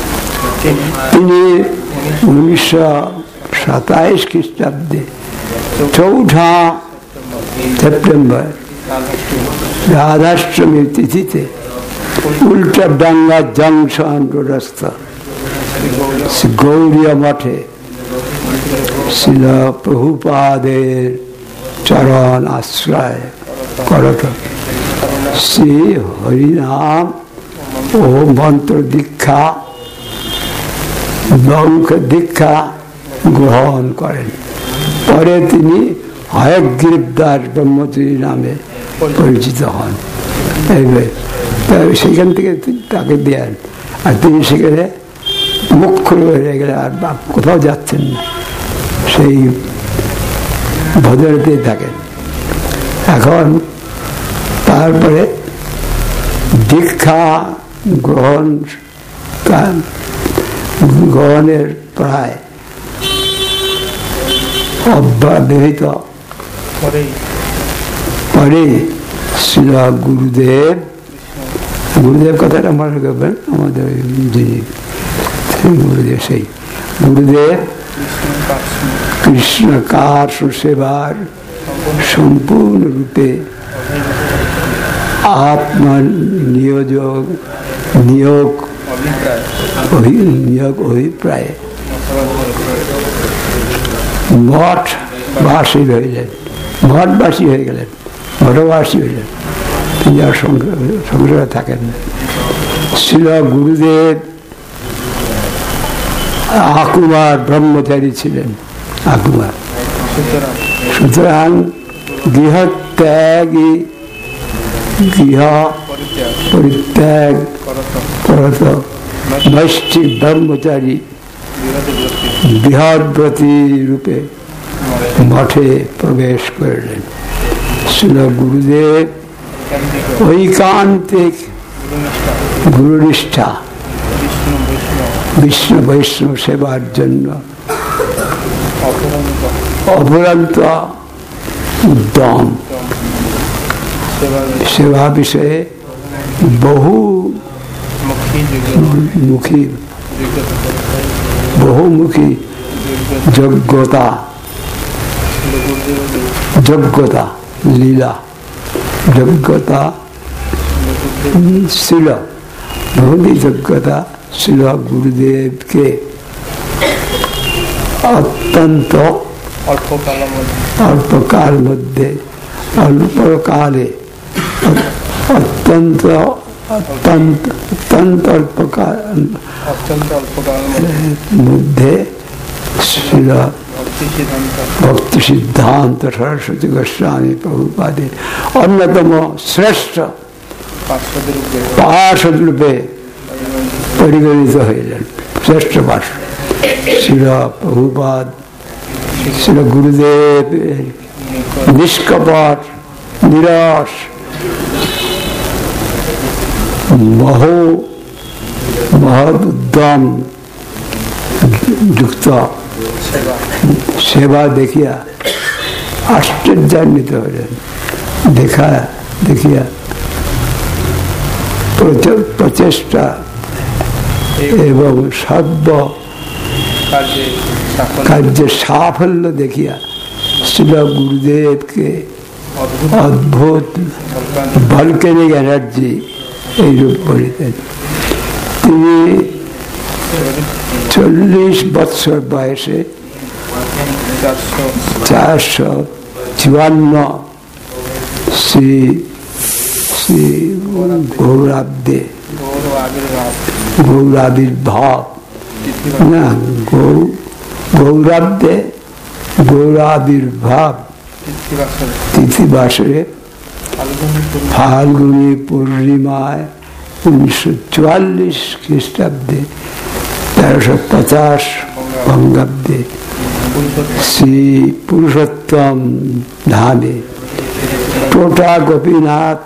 তিনি উনিশশো সাতাইশ খ্রিস্টাব্দে चौथा सेप्टेम्बर राधाष्टमी तिथिते उल्टा डांगा जंक्शन रोडस्थ गौड़िया मठे शिल प्रभुपादेर चरण आश्रय करत श्री हरिनाम ओ मंत्र दीक्षा लौक दीक्षा ग्रहण करें परे तिनी हयग्रीवदास ब्रह्मचारी नामे परिचित हन সেখান থেকে তাকে দেন আর তিনি সেখানে মুখ খুলে হয়ে গেলে আর কোথাও যাচ্ছেন না সেই ভদ্রতেই থাকেন এখন তারপরে দীক্ষা গ্রহণ গ্রহণের প্রায় অব্যবহিত পরে শ্রী গুরুদেব গুরুদেব কথাটা মনে করবেন আমাদের যিনি গুরুদেব সেই গুরুদেব কৃষ্ণ কার সেবার সম্পূর্ণরূপে আত্মা নিয়োজক নিয়োগ নিয়োগ অভিপ্রায় মঠবাসী হইলেন মঠবাসী হয়ে গেলেন মঠবাসী হইলেন তিনি আর সংসারে থাকেন না শিল গুরুদেব আকুমার ব্রহ্মচারী ছিলেন আকুমার সুতরাং গৃহত্যাগী গৃহ পরিত্যাগ করত নৈষ্ঠিক ব্রহ্মচারী বৃহদ্ব্রতী রূপে মঠে প্রবেশ করলেন শিল গুরুদেব ঐকান্তিক গুরুনিষ্ঠা বিষ্ণু বৈষ্ণব সেবার জন্য অফুরন্ত উদ্যম সেবা বিষয়ে বহু মুখী বহুমুখী যোগ্যতা যোগ্যতা লীলা যোগ্যতা ছিল বহু যোগ্যতা ছিল গুরুদেবকে অত্যন্ত অল্পকাল মধ্যে অল্পকালে অত্যন্ত অত্যন্ত অত্যন্ত অল্পকাল মধ্যে ছিল ভক্তি সিদ্ধান্ত সরস্বতী গোস্বামী প্রভুপাদের অন্যতম শ্রেষ্ঠ পার্ষদ রূপে পরিগণিত হইলেন শ্রেষ্ঠ পার্ষদ ছিল প্রভুপাদ ছিল গুরুদেব নিষ্কপট নিরস বহু মহৎ উদ্যম যুক্ত সেবা দেখিয়া আশ্চর্যান্বিত হলেন দেখা দেখিয়া প্রচেষ্টা এবং সর্ব কার্যের সাফল্য দেখিয়া শ্রী গুরুদেবকে অদ্ভুত ভলক্যানিক এনার্জি এইরূপ বলিতেন। তিনি চল্লিশ বৎসর বয়সে চারশো চুয়ান্ন শ্রী শ্রী গৌরাব্দে গৌরাবির্ভাব না গৌ গৌরাব্দে গৌরাবির্ভাব তিথিবাসরে ফাল্গুনী পূর্ণিমায় উনিশশো চুয়াল্লিশ খ্রিস্টাব্দে তেরোশো পঞ্চাশ বঙ্গাব্দে শ্রী পুরুষোত্তম ধামে টোটা গোপীনাথ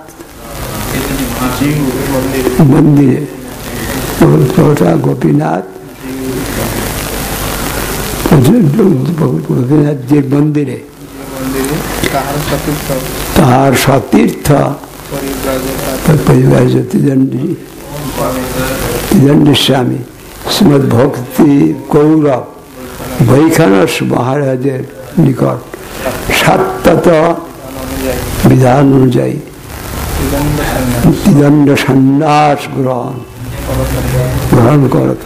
মন্দিরে টোটা গোপীনাথ গোপীনাথজির মন্দিরে তাহার সতীর্থ পরিবার জ্যোতিদণ্ডী ত্রিদণ্ডী স্বামী শ্রীমদ ভক্তি গৌরব বৈখানস মহারাজের নিকট যথার্থ বিধান অনুযায়ী মুক্তিদণ্ড সন্ন্যাস গ্রহণ গ্রহণ করত।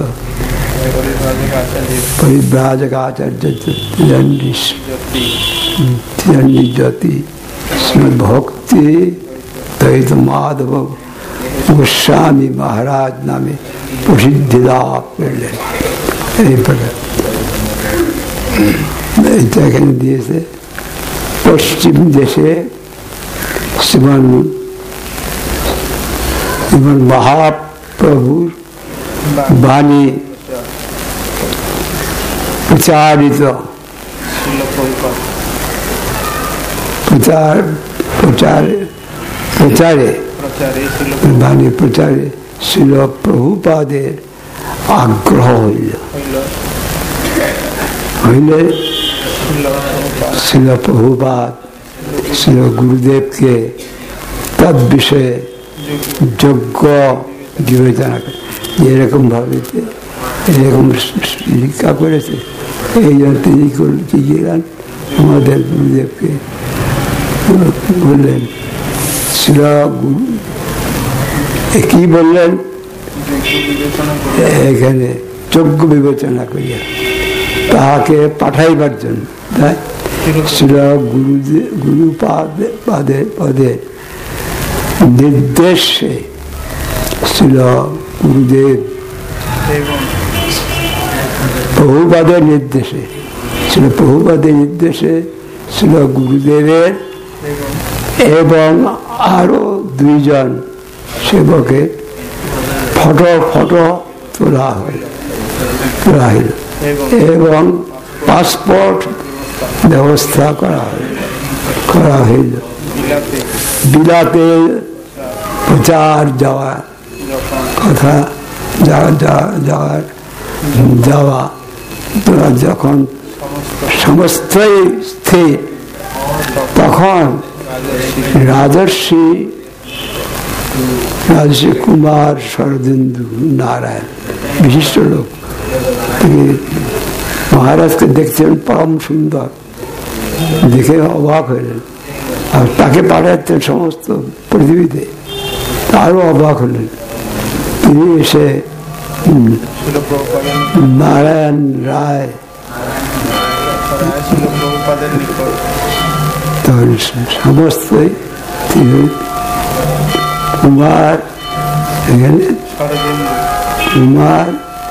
পরিব্রাজক আচার্য জ্যোতি শ্রীমদ ভক্তি দ্বৈত মাধব গোস্বামী মহারাজ নামে প্রসিদ্ধি লাভ করলেন। এই প্রকার এইটা এখানে দিয়েছে। পশ্চিম দেশে শ্রীমান শ্রীমান মহাপ্রভুর বাণী প্রচারিত প্রচার প্রচারে প্রচারে বাণী প্রচারে শিল প্রভুপাদের আগ্রহ হইল হইলে শিল প্রভুপাদ শিল গুরুদেবকে তদ বিষয়ে যোগ্য বিবেচনা করে এরকম ভাবে এরকম শিক্ষা করেছে। এই জন্য তিনি কি গেলেন আমাদের গুরুদেবকে বললেন শিল গুরু কি বললেন এখানে যোগ্য বিবেচনা করিয়া তাহাকে পাঠাইবার জন্য তাই শিল গুরুদেব গুরুপাদে পাদে পদে নির্দেশে শিল গুরুদেব প্রভুপাদের নির্দেশে শিল প্রভুপাদের নির্দেশে শিল গুরুদেবের এবং আরো দুইজন সেবকে ফটো ফটো তোলা হইল তোলা হইল এবং পাসপোর্ট ব্যবস্থা করা হইল করা হইল বিলাতে প্রচার যাওয়া কথা যাওয়ার যাওয়া তোরা যখন সমস্তই স্থির তখন রাজর্ষি রাজর্ষি কুমার শরদিন্দু নারায়ণ বিশিষ্ট লোক তিনি মহারাজকে দেখছেন পরম সুন্দর, দেখে অবাক হলেন আর তাকে পাঠাচ্ছেন সমস্ত পৃথিবীতে, আরো অবাক হলেন। তিনি এসে নারায়ণ রায় তখন সমস্ত কুমার এখানে কুমার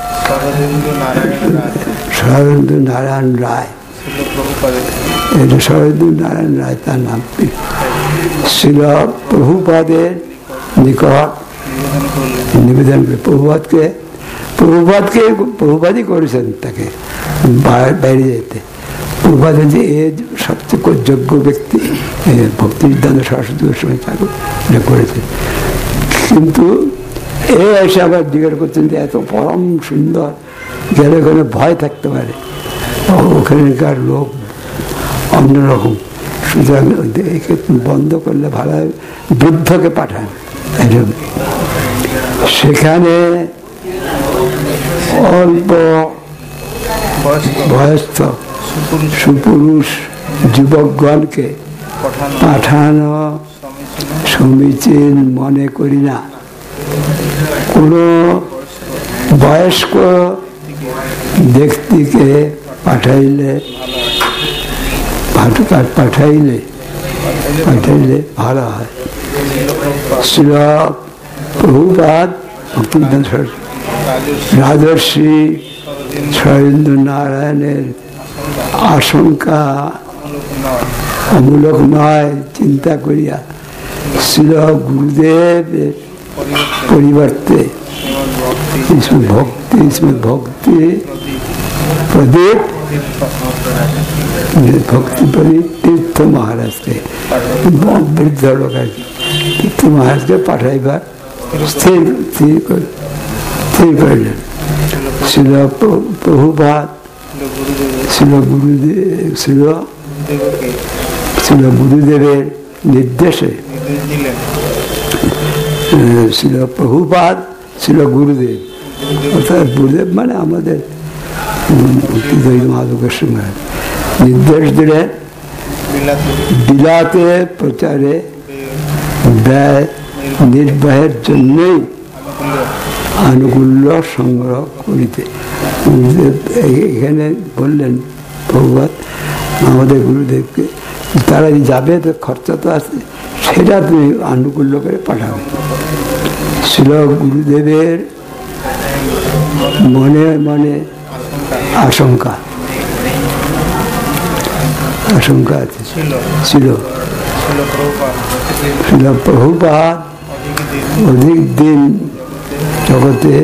শরদিন্দু নারায়ণ রায়, এটা শরদিন্দু নারায়ণ রায় তার নাম। শিল প্রভুপাদের নিকট নিবেদন করে প্রভুপাদকে প্রভুপাদকে প্রভুপাদই করেছেন তাকে বাইরে যেতে। প্রভুপাদের যে এ সবচেয়ে যোগ্য ব্যক্তি ভক্তি সিদ্ধান্ত সরস্বতী গোস্বামী ঠাকুর এটা করেছেন, কিন্তু এ এসে আবার জিজ্ঞাসা করছেন যে এত পরম সুন্দর গেলে ওখানে ভয় থাকতে পারে, ওখানকার লোক অন্যরকম, সুতরাং বন্ধ করলে ভালো হয়, বৃদ্ধকে পাঠান। সেখানে অল্প বয়স্ক সুপুরুষ যুবকগণকে পাঠানো সমীচীন মনে করি না। কোনো বয়স্ক ব্যক্তিকে পাঠাইলে পাঠাইলে পাঠাইলে ভালো হয়। শিল প্রভুপাদ রাজর্ষি শরদিন্দু নারায়ণের আশঙ্কা অমূলক নয় চিন্তা করিয়া শিল গুরুদেবের পরিবর্তে ভক্তি ভক্তি প্রদীপ ভক্তি প্রদীপ তীর্থ মহারাজকে বৃদ্ধ লোক আর কি তীর্থ মহারাজকে পাঠাইবার স্থির স্থির করিলেন। শিল প্রভুপাদ শিল গুরুদেব শিল শিল গুরুদেবের নির্দেশে শিল প্রভুপাদ শিল গুরুদেব, অর্থাৎ গুরুদেব মানে আমাদের মাধব গোস্বামী মহারাজ নির্দেশ দিলেন বিলাতে প্রচারে ব্যয় নির্বাহের জন্যই আনুকূল্য সংগ্রহ করিতে। এখানে বললেন ভগবত আমাদের গুরুদেবকে, তারা যাবে তো খরচা তো আছে, সেটা তুমি আনুকূল্য করে পাঠাবে। ছিল গুরুদেবের মনে মনে আশঙ্কা আশঙ্কা আছে ছিল ছিল প্রভুপাদ অধিক দিন জগতে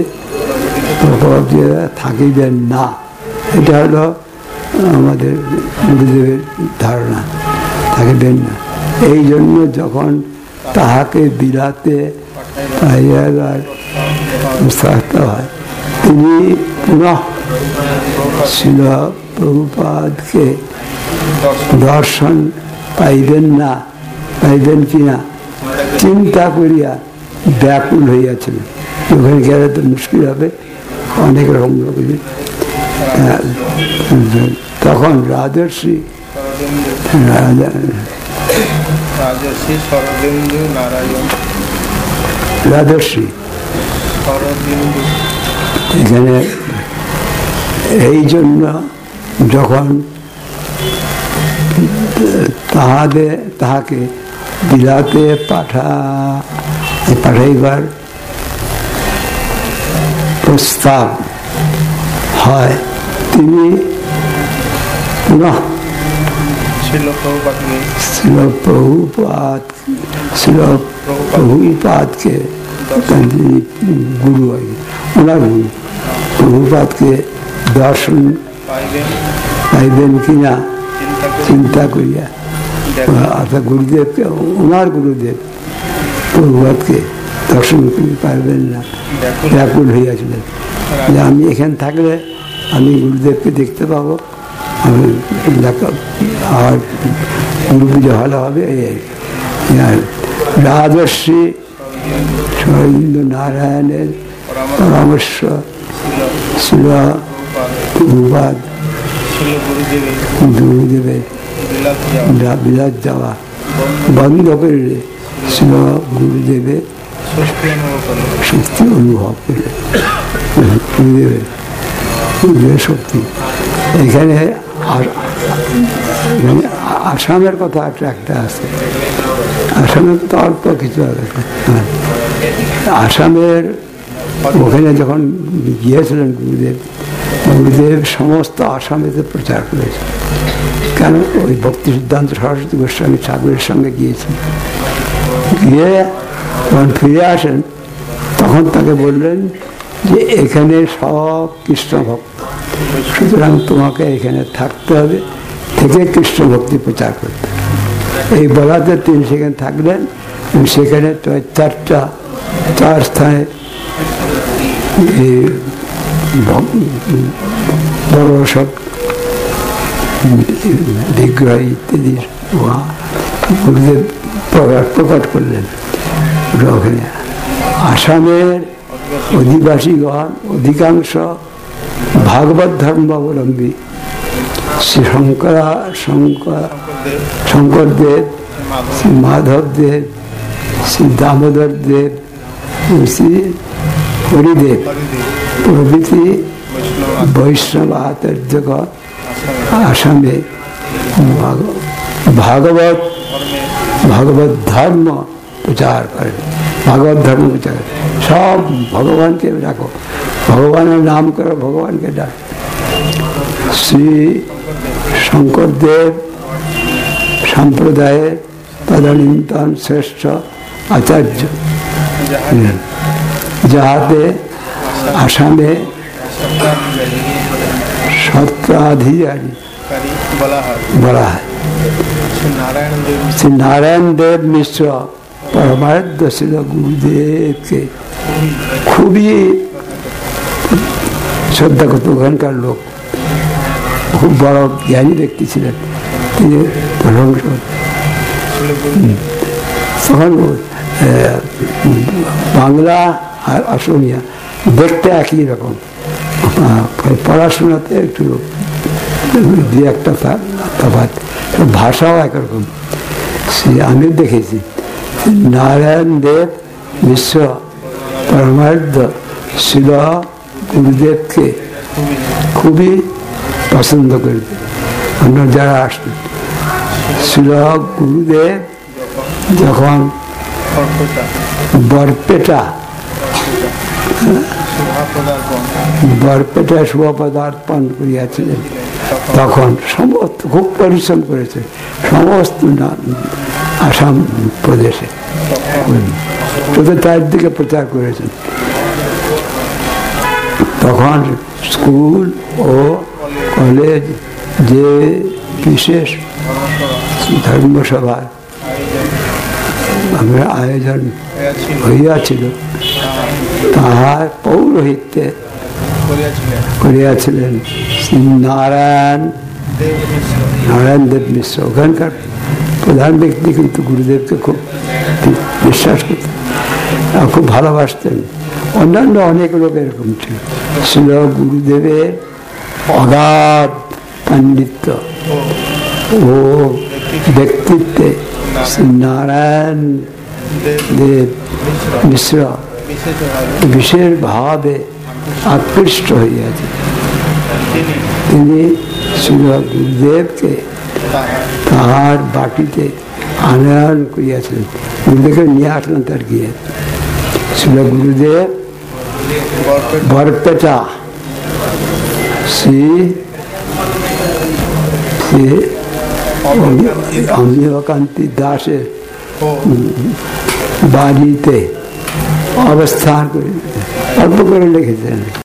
থাকিবেন না, এটা হলো আমাদের গুরুদেবের ধারণা, থাকিবেন না। এই জন্য যখন তাহাকে বিলাতে পাইয়াবার হয়, তিনি পুনঃ ছিল প্রভুপাদকে দর্শন পাইবেন না পাইবেন কিনা চিন্তা করিয়া ব্যাকুল হইয়াছিলেন। ওখানে গেলে তো মুশকিল হবে, অনেক রকম লোক। তখন রাজর্ষি রাজর্ষি এখানে এই জন্য যখন তাহাদের তাহাকে বিলাতে পাঠা পাঠাইবার প্রস্তাব হয়, তিনি পুনঃ ছিল প্রভুপাদ ছিল প্রভুপাদকে গুরু ওনার গুরু প্রভুপাদকে দর্শন পাইবেন কিনা চিন্তা করিয়া, অর্থাৎ গুরুদেবকে ওনার গুরুদেব প্রভুপাদকে দর্শন পাইবেন না, ব্যাকুল হইয়াছিলেন যে আমি এখানে থাকলে আমি গুরুদেবকে দেখতে পাবো, আমি আর গুরু পুজো ভালো হবে। রাজর্ষি সরেন্দ্র নারায়ণের পরামর্শ ছিল প্রভুপাদ গুরুদেবের বিলাত যাওয়া বন্ধ করে ছিল গুরুদেবের শক্তি অনুভব করলেন। গুরুদেবের গুরুদেবের শক্তি এখানে আসামের কথা একটা একটা আছে। আসামের তো অল্প কিছু আসামের ওখানে যখন গিয়েছিলেন গুরুদেব, গুরুদেব সমস্ত আসামেতে প্রচার করেছে। কেন ওই ভক্তি সিদ্ধান্ত সরস্বতী গোস্বামী ঠাকুরের সঙ্গে গিয়েছেন, গিয়ে যখন ফিরে আসেন তখন তাকে বললেন যে এখানে সব কৃষ্ণ ভক্ত, সুতরাং তোমাকে এখানে থাকতে হবে, থেকে কৃষ্ণ ভক্তি প্রচার করতে। এই বলাতে তিনি সেখানে থাকলেন। সেখানে চারটা চার স্থানে বড় সব বিগ্রহ ইত্যাদি গুরুদেব প্রকট করলেন। ওখানে আসামের অধিবাসীগণ অধিকাংশ ভাগবত ধর্মাবলম্বী। শ্রী শঙ্করা শঙ্কর শঙ্করদেব, শ্রী মাধবদেব, শ্রী দামোদর দেব, শ্রী হরিদেব প্রভৃতি বৈষ্ণব আচার্যগণ আসামে ভাগবত ভাগবত ধর্ম প্রচার করেন। ভাগবত ধর্ম প্রচার সব ভগবানকে ডাকো, ভগবানের নাম করো, ভগবানকে ডাক। শ্রী শঙ্করদেব সম্প্রদায়ের তদানীন্তন শ্রেষ্ঠ আচার্য, যাহাতে আসামে সত্রাধিকারী বলা হয়। শ্রী নারায়ণ দেব মিশ্র পরমারাধ্য ছিল গুরুদেবকে খুবই শ্রদ্ধা করত। ওখানকার লোক খুব বড় জ্ঞানী ব্যক্তি ছিলেন তিনি। তখন বাংলা আর অসমিয়া দেখতে একই রকম, পড়াশোনাতে একটু দুই একটা তফাৎ, ভাষাও একরকম। সে আমি দেখেছি নারায়ণ দেব মিশ্র পরমার্থ শিল গুরুদেবকে খুবই পছন্দ করবে। অন্য যারা আসতেন, শিল গুরুদেব যখন বরপেটা বরপেটা শুভ পদার্পণ করিয়াছিলেন, তখন সমস্ত খুব পরিশ্রম করেছে সমস্ত আসাম প্রদেশে, তোদের চারদিকে প্রচার করেছেন। তখন স্কুল ও কলেজ যে বিশেষ ধর্মসভার আমরা আয়োজন হইয়াছিল তাহার পৌরোহিত্যে করিয়াছিলেন শ্রী নারায়ণ নারায়ণ দেব মিশ্র। ওখানকার প্রধান ব্যক্তি কিন্তু গুরুদেবকে খুব বিশ্বাস করতেন, খুব ভালোবাসতেন। অন্যান্য অনেক লোক এরকম ছিল। ছিল গুরুদেবের অগাধ পাণ্ডিত্য ও ব্যক্তিত্বে শ্রী নারায়ণ দেব মিশ্র বিশেষভাবে আকৃষ্ট হইয়াছে। তিনি শ্রী গুরুদেবকে তাহার বাটিতে আনয়ন করিয়াছিলেন। গুরুদেবকে নিয়ে আসলেন তার গিয়ে। শ্রী গুরুদেব বরপেটা শ্রী অমিয়কান্তি দাসের বাড়িতে অবস্থান করে অল্প করে লিখেছেন।